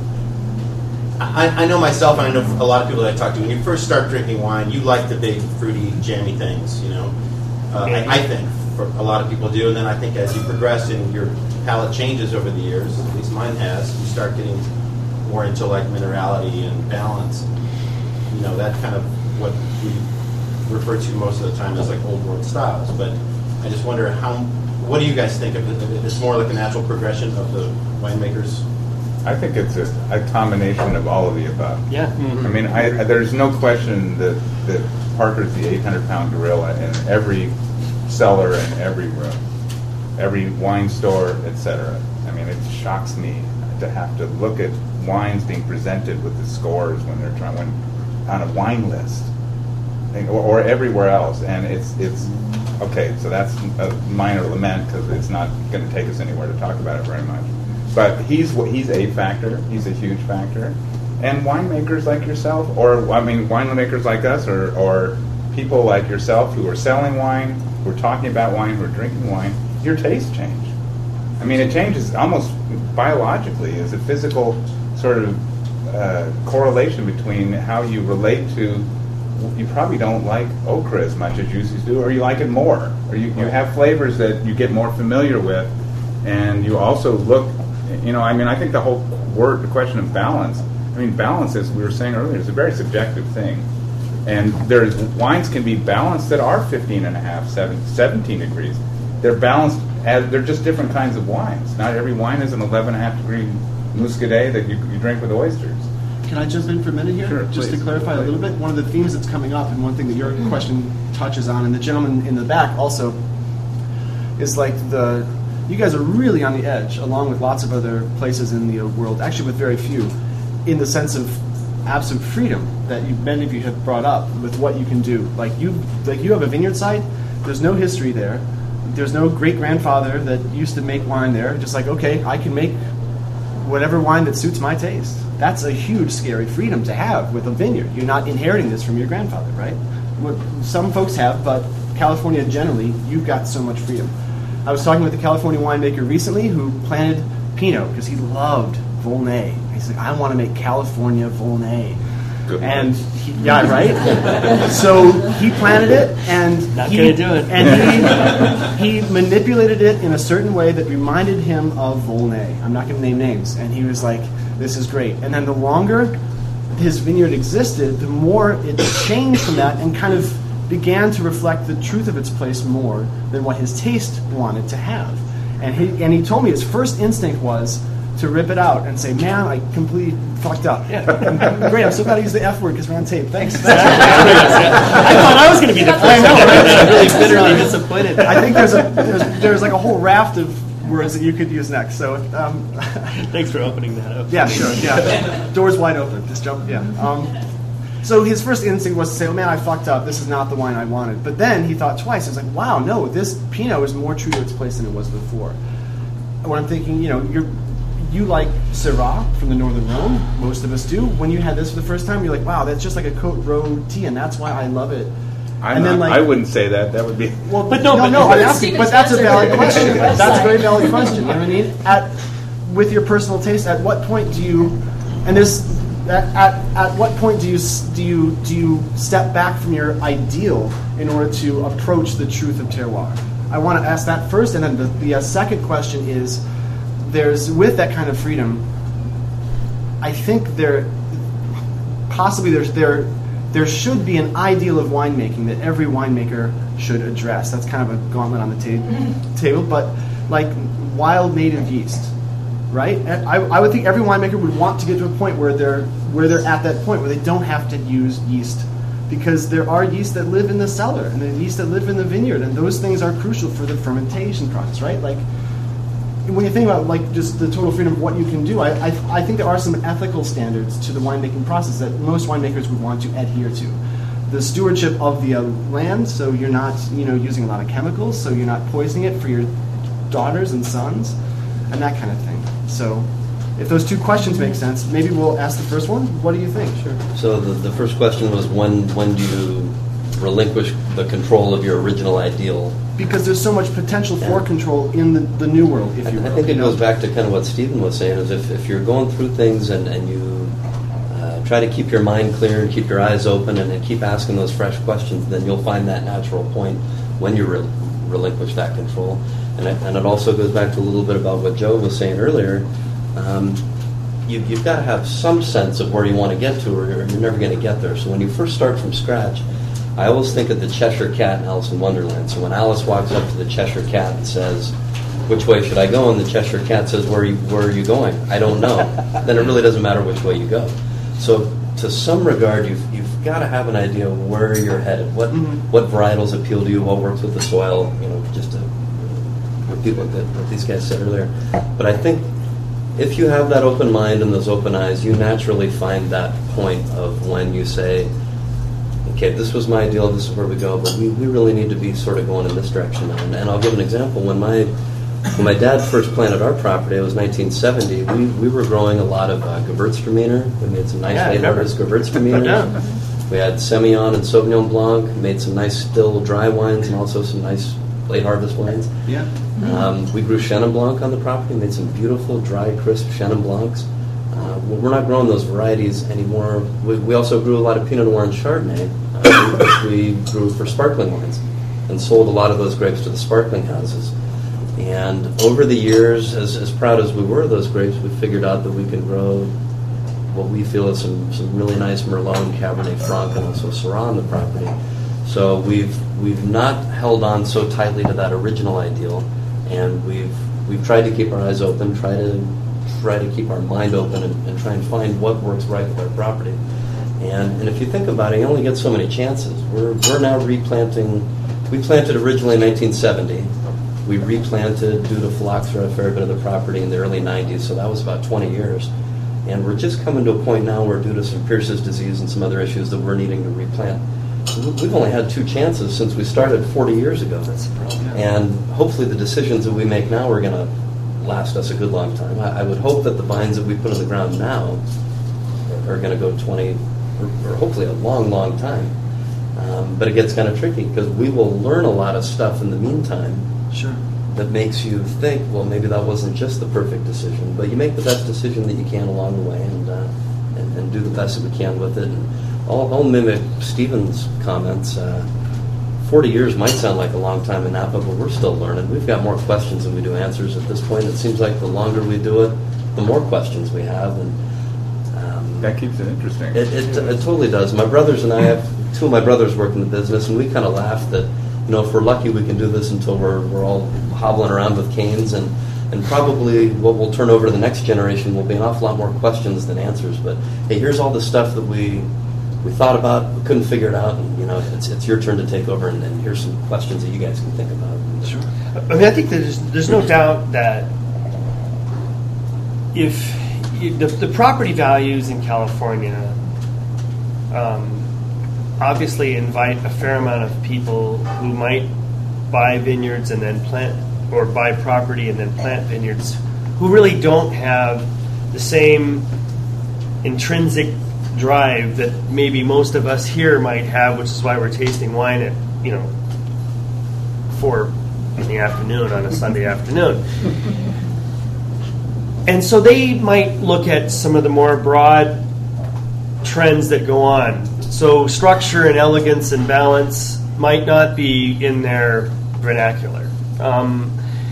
I, I know myself, and I know a lot of people that I talk to. When you first start drinking wine, you like the big, fruity, jammy things. You know, uh, I, I think for a lot of people do, and then I think as you progress and your palate changes over the years, at least mine has, you start getting more into like minerality and balance. You know, that kind of what we refer to most of the time as like old world styles. But I just wonder how. What do you guys think of it? It's more like a natural progression of the winemakers. I think it's a, a combination of all of the above. Yeah. Mm-hmm. I mean, I, I, there's no question that, that Parker's the eight hundred pound gorilla in every cellar and every room, every wine store, et cetera. I mean, it shocks me to have to look at wines being presented with the scores when they're trying when, on a wine list, or, or everywhere else, and it's it's okay. So that's a minor lament because it's not going to take us anywhere to talk about it very much. But he's he's a factor. He's a huge factor. And winemakers like yourself, or I mean, winemakers like us, or, or people like yourself who are selling wine, who are talking about wine, who are drinking wine, your tastes change. I mean, it changes almost biologically. There's a physical sort of uh, correlation between how you relate to. You probably don't like okra as much as you used to do, or you like it more, or you, you have flavors that you get more familiar with, and you also look. You know, I mean, I think the whole word, the question of balance. I mean, balance, as we were saying earlier, is a very subjective thing. And there's wines can be balanced that are fifteen and a half, seventeen degrees. They're balanced as they're just different kinds of wines. Not every wine is an eleven and a half degree muscadet that you, you drink with oysters. Can I jump in for a minute here? Sure, Just please. to clarify a little bit, one of the themes that's coming up, and one thing that your question touches on, and the gentleman in the back also, is like the, you guys are really on the edge, along with lots of other places in the world, actually with very few, in the sense of absolute freedom that you, many of you have brought up with what you can do. Like you, like you have a vineyard site, there's no history there, there's no great-grandfather that used to make wine there, just like, okay, I can make whatever wine that suits my taste. That's a huge, scary freedom to have with a vineyard. You're not inheriting this from your grandfather, right? What some folks have, but California generally, you've got so much freedom. I was talking with a California winemaker recently who planted Pinot because he loved Volnay. He's like, I want to make California Volnay. Good and he, yeah, right. So he planted it, and Not he, gonna do it. and he he manipulated it in a certain way that reminded him of Volnay. I'm not going to name names, and he was like, "This is great." And then the longer his vineyard existed, the more it changed from that and kind of began to reflect the truth of its place more than what his taste wanted to have. And he and he told me his first instinct was to rip it out and say, "Man, I completely fucked up." Yeah. Great, I'm so glad I used the F word because we're on tape. Thanks. I thought I was going to be the first I know, one. right? I'm really bitterly disappointed. I think there's a there's, there's like a whole raft of words that you could use next. So um, Thanks for opening that up. yeah, sure, yeah. Doors wide open. Just jump. Yeah. Um, so his first instinct was to say, "Oh man, I fucked up. This is not the wine I wanted." But then he thought twice. He was like, "Wow, no, this Pinot is more true to its place than it was before." When I'm thinking, you know, you're. You like Syrah from the Northern Rhone. Most of us do. When you had this for the first time, you're like, wow, that's just like a Côte Rôde tea, and that's why I love it. I'm and then, not, like, I wouldn't say that. That would be. Well, But no, no, but- no, I'm but asking, Stephen's but that's a answer valid on question. your That's a website. very valid question. You know what I mean? At with your personal taste, at what point do you, and this, at, at, at what point do you s- do you do you step back from your ideal in order to approach the truth of terroir? I want to ask that first, and then the, the uh, second question is, there's with that kind of freedom. I think there, possibly there's there, there should be an ideal of winemaking that every winemaker should address. That's kind of a gauntlet on the ta- table, but like wild native yeast, right? And I, I would think every winemaker would want to get to a point where they're where they're at that point where they don't have to use yeast, because there are yeast that live in the cellar and there are yeast that live in the vineyard, and those things are crucial for the fermentation process, right? Like. When you think about like just the total freedom of what you can do, I, I I think there are some ethical standards to the winemaking process that most winemakers would want to adhere to. The stewardship of the uh, land, so you're not you know using a lot of chemicals, so you're not poisoning it for your daughters and sons, and that kind of thing. So, if those two questions make sense, maybe we'll ask the first one. What do you think? Sure. So the, the first question was when when do you relinquish the control of your original ideal? Because there's so much potential for Yeah. control in the, the new world, if you will. I think it you know? goes back to kind of what Stephen was saying, is if, if you're going through things and, and you uh, try to keep your mind clear and keep your eyes open and, and keep asking those fresh questions, then you'll find that natural point when you re- relinquish that control. And, it, and it also goes back to a little bit about what Joe was saying earlier. Um, you, you've got to have some sense of where you want to get to, or you're, you're never going to get there. So when you first start from scratch, I always think of the Cheshire Cat in Alice in Wonderland. So when Alice walks up to the Cheshire Cat and says, "Which way should I go?" and the Cheshire Cat says, "Where are you, where are you going?" "I don't know." Then it really doesn't matter which way you go. So to some regard, you've, you've got to have an idea of where you're headed. What Mm-hmm. what varietals appeal to you? What works with the soil? You know, just to repeat what, the, what these guys said earlier. But I think if you have that open mind and those open eyes, you naturally find that point of when you say, okay, this was my ideal, this is where we go, but we, we really need to be sort of going in this direction now. And, and I'll give an example. When my when my dad first planted our property, it was nineteen seventy, we, we were growing a lot of uh, Gewürztraminer. We made some nice Yeah, I late remember. harvest Gewürztraminer. We had Semillon and Sauvignon Blanc, made some nice still dry wines and also some nice late harvest wines. Yeah. Um, we grew Chenin Blanc on the property, made some beautiful, dry, crisp Chenin Blancs. Uh, well, we're not growing those varieties anymore. We, we also grew a lot of Pinot Noir and Chardonnay, uh, which we grew for sparkling wines, and sold a lot of those grapes to the sparkling houses. And over the years, as, as proud as we were of those grapes, we figured out that we can grow what we feel is some, some really nice Merlot, Cabernet Franc, and also Syrah on the property. So we've we've not held on so tightly to that original ideal, and we've we've tried to keep our eyes open, try to try to keep our mind open and, and try and find what works right with our property. And, and if you think about it, you only get so many chances. We're, we're now replanting. We planted originally in nineteen seventy. We replanted due to phylloxera a fair bit of the property in the early nineties, so that was about twenty years. And we're just coming to a point now where due to some Pierce's disease and some other issues that we're needing to replant. We've only had two chances since we started forty years ago. That's the problem. And hopefully the decisions that we make now are going to last us a good long time. I, I would hope that the vines that we put in the ground now are, are going to go twenty, or, or hopefully a long, long time. Um, but it gets kind of tricky because we will learn a lot of stuff in the meantime. Sure. That makes you think, well, maybe that wasn't just the perfect decision, but you make the best decision that you can along the way, and uh, and, and do the best that we can with it. And I'll, I'll mimic Stephen's comments. Uh, Forty years might sound like a long time in Napa, but we're still learning. We've got more questions than we do answers at this point. It seems like the longer we do it, the more questions we have, and um, that keeps it interesting. It, it, it totally does. My brothers and I have two of my brothers work in the business, and we kind of laugh that, you know, if we're lucky, we can do this until we're we're all hobbling around with canes, and and probably what will turn over to the next generation will be an awful lot more questions than answers. But hey, here's all the stuff that we we thought about, we couldn't figure it out, and you know, it's it's your turn to take over, and, and here's some questions that you guys can think about. Sure. I mean, I think there's there's no doubt that if you, the, the property values in California um, obviously invite a fair amount of people who might buy vineyards and then plant, or buy property and then plant vineyards, who really don't have the same intrinsic drive that maybe most of us here might have, which is why we're tasting wine at, you know, four in the afternoon on a Sunday afternoon. And so they might look at some of the more broad trends that go on. So structure and elegance and balance might not be in their vernacular. Um,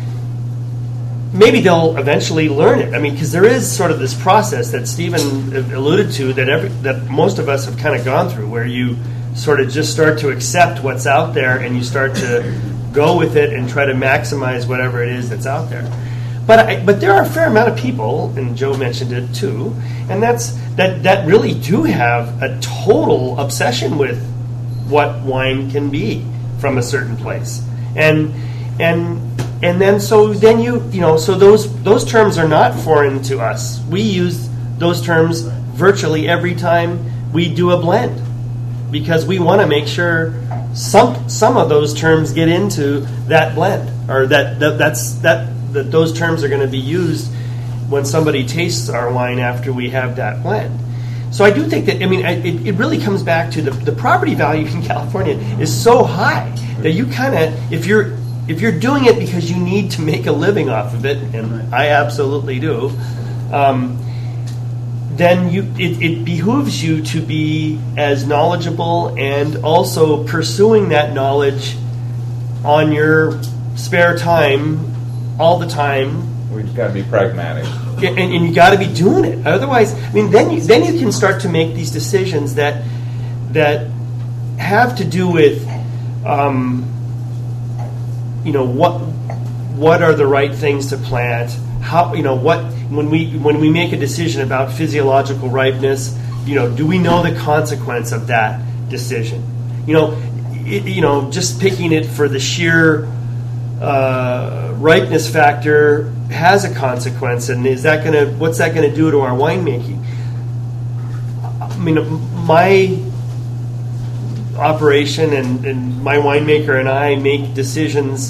maybe they'll eventually learn it. I mean, because there is sort of this process that Stephen alluded to that every that most of us have kind of gone through, where you sort of just start to accept what's out there and you start to go with it and try to maximize whatever it is that's out there. But I, but there are a fair amount of people, and Joe mentioned it too, and that's that that really do have a total obsession with what wine can be from a certain place, and and and then so then you you know so those those terms are not foreign to us. We use those terms virtually every time we do a blend, because we want to make sure some some of those terms get into that blend, or that, that that's that. that those terms are going to be used when somebody tastes our wine after we have that blend. So I do think that, I mean, it, it really comes back to the, the property value in California is so high that you kind of, if you're if you're doing it because you need to make a living off of it, and I absolutely do, um, then you it, it behooves you to be as knowledgeable and also pursuing that knowledge on your spare time all the time. We've got to be pragmatic, and, and you got to be doing it. Otherwise, I mean, then you, then you can start to make these decisions that that have to do with, um, you know, what what are the right things to plant? How, you know, what when we when we make a decision about physiological ripeness, you know, do we know the consequence of that decision? You know, it, you know, just picking it for the sheer Uh, ripeness factor has a consequence, and is that going to what's that going to do to our winemaking? I mean, my operation and, and my winemaker and I make decisions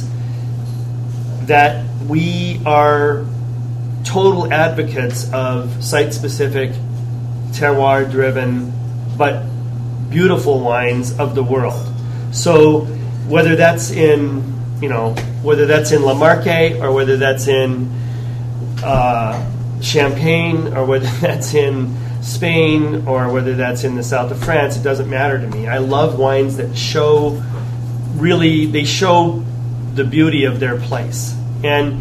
that we are total advocates of site-specific, terroir-driven, but beautiful wines of the world. So whether that's in You know, whether that's in La Marque or whether that's in uh, Champagne or whether that's in Spain or whether that's in the south of France, it doesn't matter to me. I love wines that show, really, they show the beauty of their place. And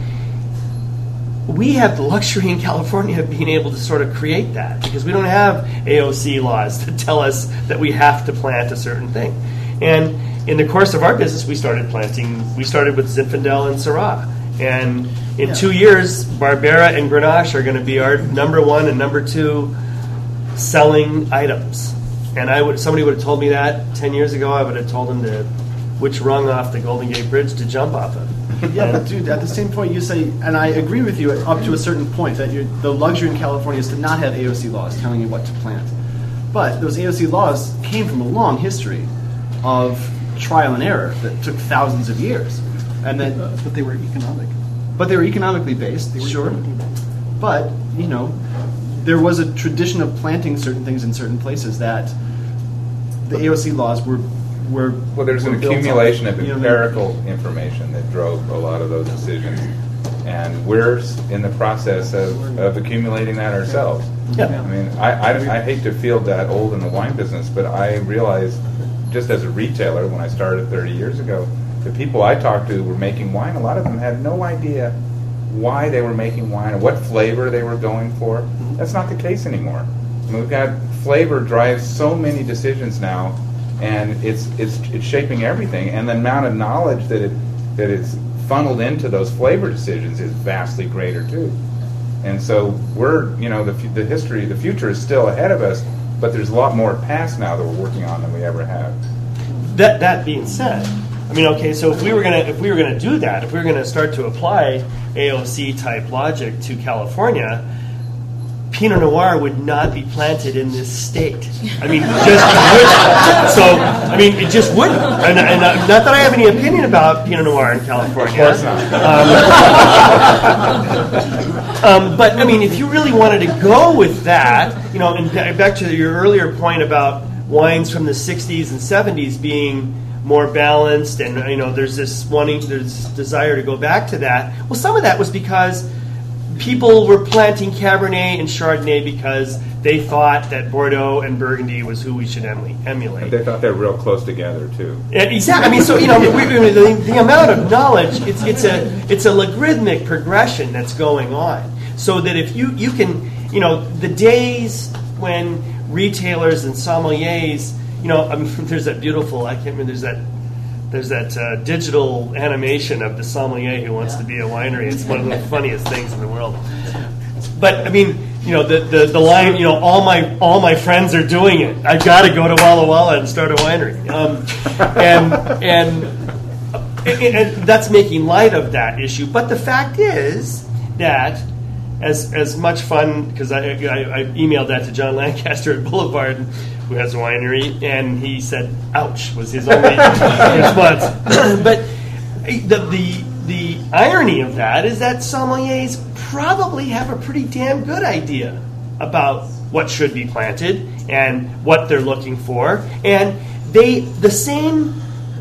we have the luxury in California of being able to sort of create that, because we don't have A O C laws that tell us that we have to plant a certain thing. And in the course of our business, we started planting, we started with Zinfandel and Syrah. And in yeah. two years, Barbera and Grenache are going to be our number one and number two selling items. And I would somebody would have told me that ten years ago, I would have told them to which rung off the Golden Gate Bridge to jump off of. Yeah, but dude, at the same point you say, and I agree with you up to a certain point, that you're, the luxury in California is to not have A O C laws telling you what to plant. But those A O C laws came from a long history of trial and error that took thousands of years. And then, uh, but they were economic. But they were economically based, They were sure. economically based. But, you know, there was a tradition of planting certain things in certain places that the A O C laws were were Well, there's were an built accumulation on, of you know, empirical information that drove a lot of those decisions. And we're s- in the process of, of accumulating that ourselves. Yeah. I mean, I, I, I hate to feel that old in the wine business, but I realized, just as a retailer, when I started thirty years ago, the people I talked to were making wine. A lot of them had no idea why they were making wine or what flavor they were going for. That's not the case anymore. I mean, we've got flavor drives so many decisions now, and it's it's it's shaping everything. And the amount of knowledge that it that is funneled into those flavor decisions is vastly greater too. And so we're, you know, the f- the history, the future is still ahead of us, but there's a lot more past now that we're working on than we ever have. That that being said, I mean, okay, so if we were gonna if we were gonna do that, if we were gonna start to apply A O C type logic to California, Pinot Noir would not be planted in this state. I mean, just wouldn't. So, I mean, it just wouldn't. And, and uh, not that I have any opinion about Pinot Noir in California. Of course not. Um, um, but I mean, if you really wanted to go with that, you know, and back to your earlier point about wines from the sixties and seventies being more balanced, and you know, there's this wanting, there's desire to go back to that. Well, some of that was because people were planting Cabernet and Chardonnay because they thought that Bordeaux and Burgundy was who we should emulate. They thought they were real close together too. And exactly. I mean, so you know, we, we, the, the amount of knowledge, it's it's a it's a logarithmic progression that's going on. So that if you you can, you know, the days when retailers and sommeliers, you know, I mean, there's that beautiful, I can't remember, there's that there's that uh, digital animation of the sommelier who wants to be a winery. It's one of the funniest things in the world. But I mean, you know, the, the, the line, you know, all my all my friends are doing it. I've got to go to Walla Walla and start a winery. Um, and, and and and that's making light of that issue. But the fact is that as as much fun, because I, I, I emailed that to John Lancaster at Boulevard, who has a winery, and he said, "Ouch," was his only response. But the the the irony of that is that sommeliers probably have a pretty damn good idea about what should be planted and what they're looking for, and they the same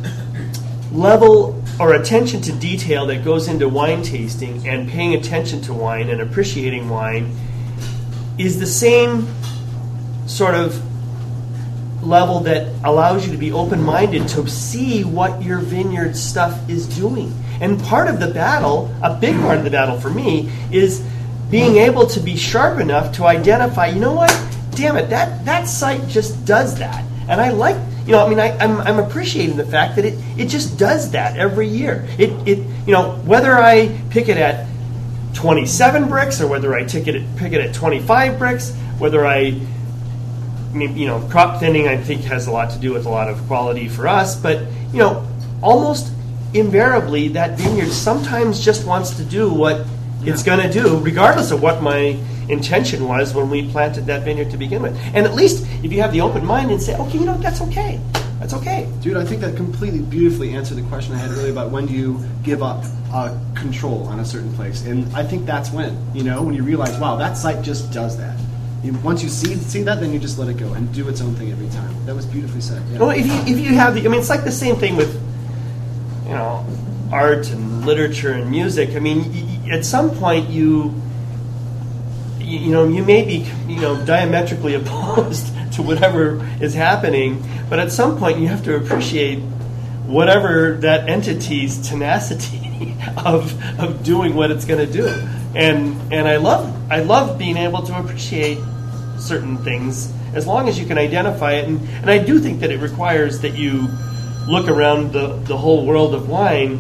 level or attention to detail that goes into wine tasting and paying attention to wine and appreciating wine is the same sort of level that allows you to be open-minded to see what your vineyard stuff is doing. And part of the battle, a big part of the battle for me, is being able to be sharp enough to identify, you know what, damn it, that, that site just does that. And I like, you know, I mean, I, I'm, I'm appreciating the fact that it, it just does that every year. It, it, you know, whether I pick it at twenty-seven bricks or whether I pick it at, pick it at twenty-five bricks, whether I, I mean, you know, crop thinning, I think, has a lot to do with a lot of quality for us. But, you know, almost invariably, that vineyard sometimes just wants to do what yeah. it's going to do, regardless of what my intention was when we planted that vineyard to begin with. And at least if you have the open mind and say, okay, you know, that's okay. That's okay. Dude, I think that completely beautifully answered the question I had earlier about when do you give up uh, control on a certain place. And I think that's when, you know, when you realize, wow, that site just does that. You, once you see see that, then you just let it go and do its own thing every time. That was beautifully said. Yeah. Well, if you, if you have the, I mean, it's like the same thing with, you know, art and literature and music. I mean, y- at some point you, you, you know, you may be, you know, diametrically opposed to whatever is happening, but at some point you have to appreciate whatever that entity's tenacity of of doing what it's going to do. And and I love I love being able to appreciate certain things as long as you can identify it. And, and I do think that it requires that you look around the, the whole world of wine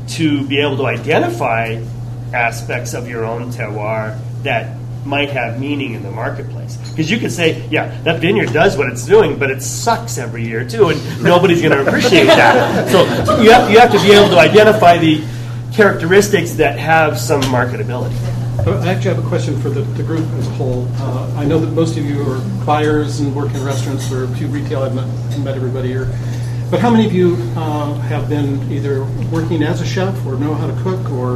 to be able to identify aspects of your own terroir that might have meaning in the marketplace. Because you could say, yeah, that vineyard does what it's doing, but it sucks every year too, and nobody's going to appreciate that. So you have, you have to be able to identify the characteristics that have some marketability. I actually have a question for the, the group as a whole. Uh, I know that most of you are buyers and work in restaurants, or a few retail. I've met, met everybody here. But how many of you uh, have been either working as a chef or know how to cook or...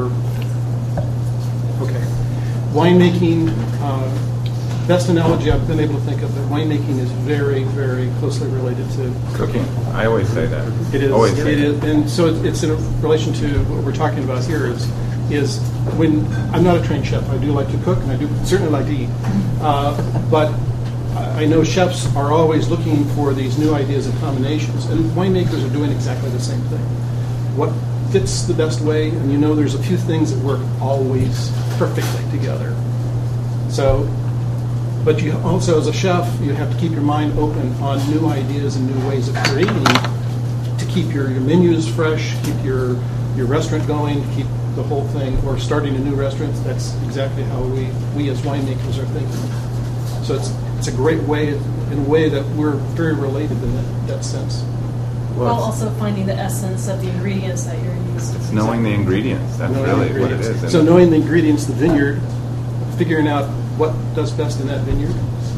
Okay. Winemaking, uh, best analogy I've been able to think of, that winemaking is very, very closely related to Cooking. I always say that. It is. Always It say is, that. and so it's in relation to what we're talking about here. Is is when I'm not a trained chef, I do like to cook, and I do certainly like to eat. Uh, but I know chefs are always looking for these new ideas and combinations, and winemakers are doing exactly the same thing. What fits the best way, and you know there's a few things that work always perfectly together. So, but you also, as a chef, you have to keep your mind open on new ideas and new ways of creating to keep your, your menus fresh, keep your your restaurant going, keep the whole thing, or starting a new restaurant. That's exactly how we, we as winemakers are thinking. So it's it's a great way, in a way that we're very related in that, that sense. While also finding the essence of the ingredients that you're using. It's knowing the ingredients. That's Knowing really the what it ingredients. is. So knowing the ingredients, the vineyard, figuring out what does best in that vineyard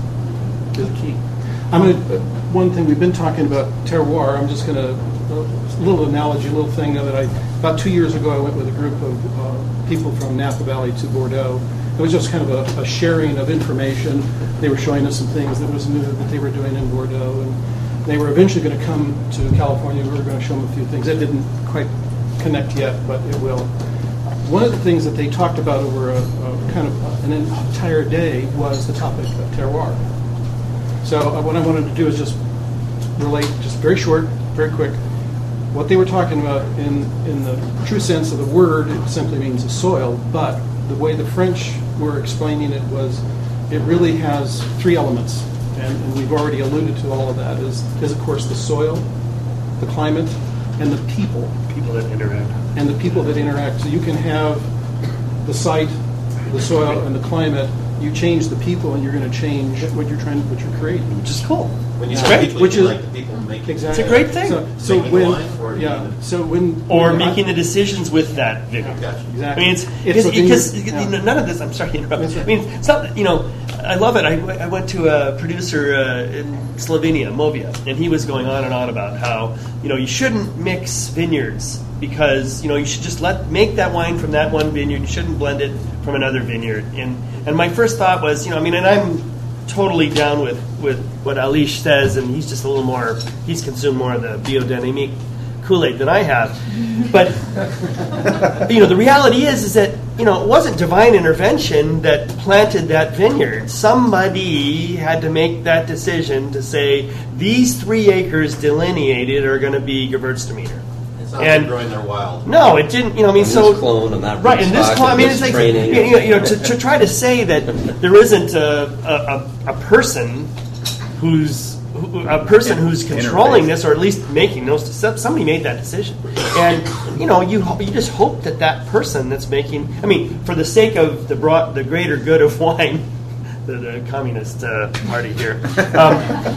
is key. I'm gonna, uh, one thing we've been talking about terroir. I'm just going to, a little analogy, a little thing that I, about two years ago I went with a group of uh, people from Napa Valley to Bordeaux. It was just kind of a, a sharing of information. They were showing us some things that was new that they were doing in Bordeaux, and they were eventually going to come to California. We were going to show them a few things. That didn't quite connect yet, but it will. One of the things that they talked about over a, a kind of an entire day was the topic of terroir. So uh, what I wanted to do is just relate, just very short, very quick, what they were talking about in, in the true sense of the word. It simply means the soil, but the way the French were explaining it was it really has three elements. And, and we've already alluded to all of that, is, is of course the soil, the climate, and the people. People that interact. And the people that interact. So you can have the site, the soil, and the climate. You change the people, and you're going to change what you're trying, what you're creating. Which is cool. When you Yeah. say people, Which you is- like the people making Exactly. It's a great thing. So, so Making when, wine or yeah. eating it? So when, Or when making I, the decisions with that vineyard. Gotcha. exactly. I mean, it's It's because, a because vineyard, you know, yeah. none of this. I'm sorry to interrupt. That's right. I mean, it's not. You know, I love it. I, I went to a producer uh, in Slovenia, Movia, and he was going on and on about how you know you shouldn't mix vineyards because you know you should just let make that wine from that one vineyard. You shouldn't blend it from another vineyard. And and my first thought was, you know, I mean, and I'm totally down with, with what Alish says, and he's just a little more. He's consumed more of the biodynamic Kool-Aid than I have. But you know, the reality is is that you know it wasn't divine intervention that planted that vineyard. Somebody had to make that decision to say these three acres delineated are going to be Gewürztraminer. It's not And- like growing their wild. No, it didn't. You know, I mean, And so this clone and that right, and this rootstock clone. I and mean, this it's like training. you know, you know to, to try to say that there isn't a a, a, a person who's who, a person who's controlling Interface. this, or at least making those. Somebody made that decision, and you know, you ho- you just hope that that person that's making. I mean, for the sake of the broad, the greater good of wine, the, the communist uh, party here. Um,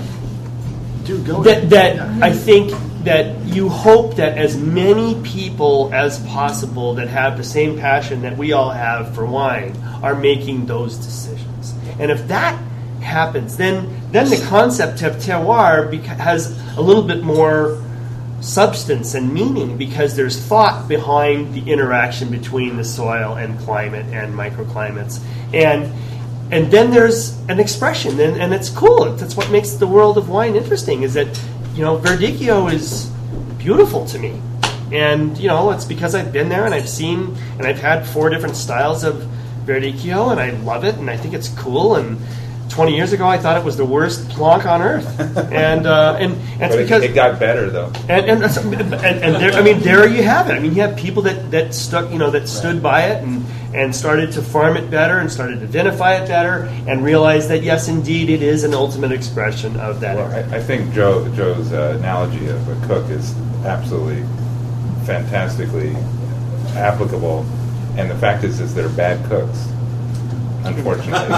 Dude, go that, ahead. that Yeah. I think that you hope that as many people as possible that have the same passion that we all have for wine are making those decisions. And if that happens, then then the concept of terroir beca- has a little bit more substance and meaning because there's thought behind the interaction between the soil and climate and microclimates. And And then there's an expression, and, and it's cool. That's what makes the world of wine interesting, is that, you know, Verdicchio is beautiful to me. And, you know, it's because I've been there and I've seen, and I've had four different styles of Verdicchio, and I love it, and I think it's cool. And twenty years ago, I thought it was the worst plonk on earth. And, uh, and, and it's But it, because... it got better though. And and, and, and there, I mean, there you have it. I mean, you have people that, that stuck, you know, that stood by it and, and started to farm it better and started to vinify it better and realized that yes, indeed, it is an ultimate expression of that. Well, I, I think Joe Joe's uh, analogy of a cook is absolutely fantastically applicable. And the fact is, is they're bad cooks, unfortunately.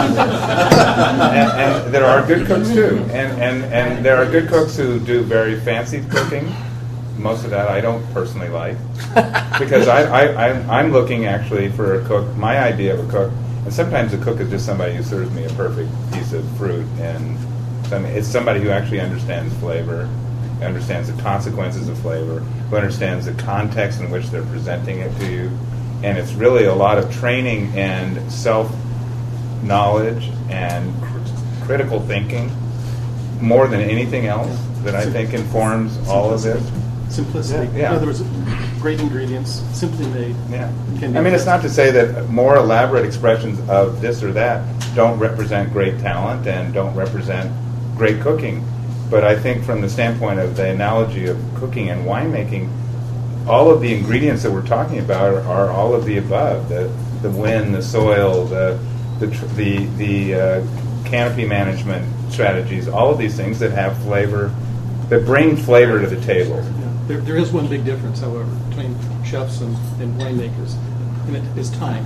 and, and there are good cooks too, and, and and there are good cooks who do very fancy cooking. Most of that I don't personally like, because I, I I'm, I'm looking actually for a cook. My idea of a cook, and sometimes a cook is just somebody who serves me a perfect piece of fruit, and some, it's somebody who actually understands flavor, understands the consequences of flavor, who understands the context in which they're presenting it to you. And it's really a lot of training and self-knowledge and cr- critical thinking, more than anything else, that I think informs all of this. Simplicity. Yeah. In other words, great ingredients, simply made. Yeah. Can be I mean, it's not to say that more elaborate expressions of this or that don't represent great talent and don't represent great cooking. But I think from the standpoint of the analogy of cooking and winemaking, all of the ingredients that we're talking about are, are all of the above: the the wind, the soil, the the tr- the, the uh, canopy management strategies. All of these things that have flavor, that bring flavor to the table. Yeah. There, there is one big difference, however, between chefs and, and winemakers, and it is time.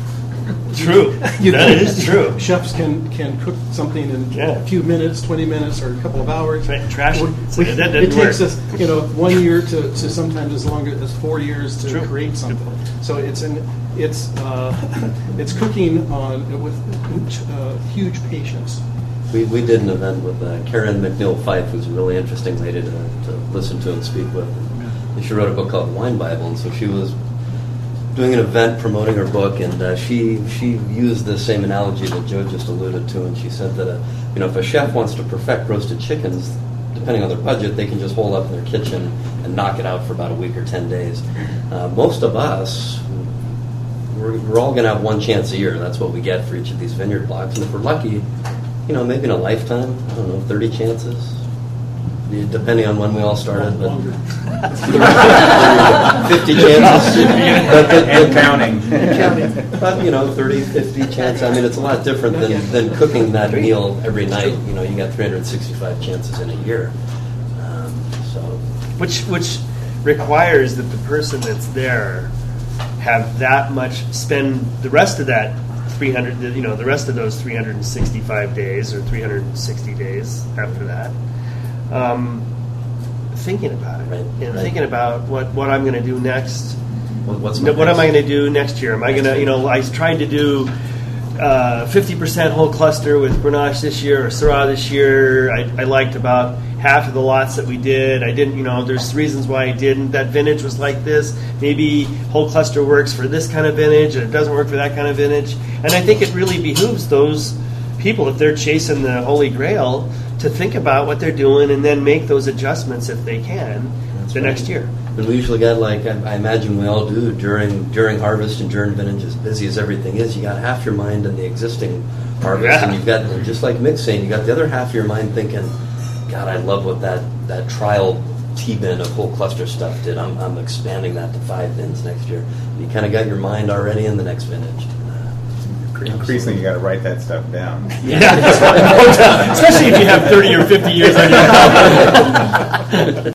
True. You That can- is true. Chefs can, can cook something in Yeah. a few minutes, twenty minutes, or a couple of hours. Tra- trash it. We- So that doesn't it takes work. us, you know, one year to, to sometimes as long as four years to True. create something. So it's an it's uh, it's cooking on with uh, huge patience. We, we did an event with uh, Karen McNeil Fife, who's a really interesting lady to, to listen to and speak with. And she wrote a book called Wine Bible, and so she was doing an event promoting her book, and uh, she she used the same analogy that Joe just alluded to, and she said that uh, you know if a chef wants to perfect roasted chickens, depending on their budget, they can just hold up in their kitchen and knock it out for about a week or ten days. Uh, most of us, we're, we're all going to have one chance a year. That's what we get for each of these vineyard blocks, and if we're lucky, you know, maybe in a lifetime, I don't know, thirty chances, depending on when we all started, but fifty chances. but, but, And counting. But, you know, thirty, fifty chances. I mean, it's a lot different than, than cooking that meal every night. You know, you got three hundred sixty-five chances in a year. Um, so, Which which requires that the person that's there have that much, spend the rest of that three hundred, you know, the rest of those three hundred sixty-five days or three hundred sixty days after that, um, thinking about it, Right, and right. thinking about what, what I'm going to do next. what- what's What my am I next- going to do next year? Am I going to, you know, I tried to do uh, fifty percent whole cluster with Grenache this year or Syrah this year. I, I liked about half of the lots that we did. I didn't, you know, there's reasons why I didn't. That vintage was like this. Maybe whole cluster works for this kind of vintage and it doesn't work for that kind of vintage. And I think it really behooves those people, if they're chasing the Holy Grail, to think about what they're doing and then make those adjustments if they can That's the right. next year. And we usually got, like I, I imagine we all do during during harvest and during vintage, as busy as everything is, you got half your mind in the existing harvest, Yeah. and you've got, just like Mick's saying, you got the other half of your mind thinking, God, I love what that, that trial T-bin of whole cluster stuff did. I'm, I'm expanding that to five bins next year. You kind of got your mind already in the next vintage. Increasingly, you got to write that stuff down. Yeah, that's right. Especially if you have thirty or fifty years on your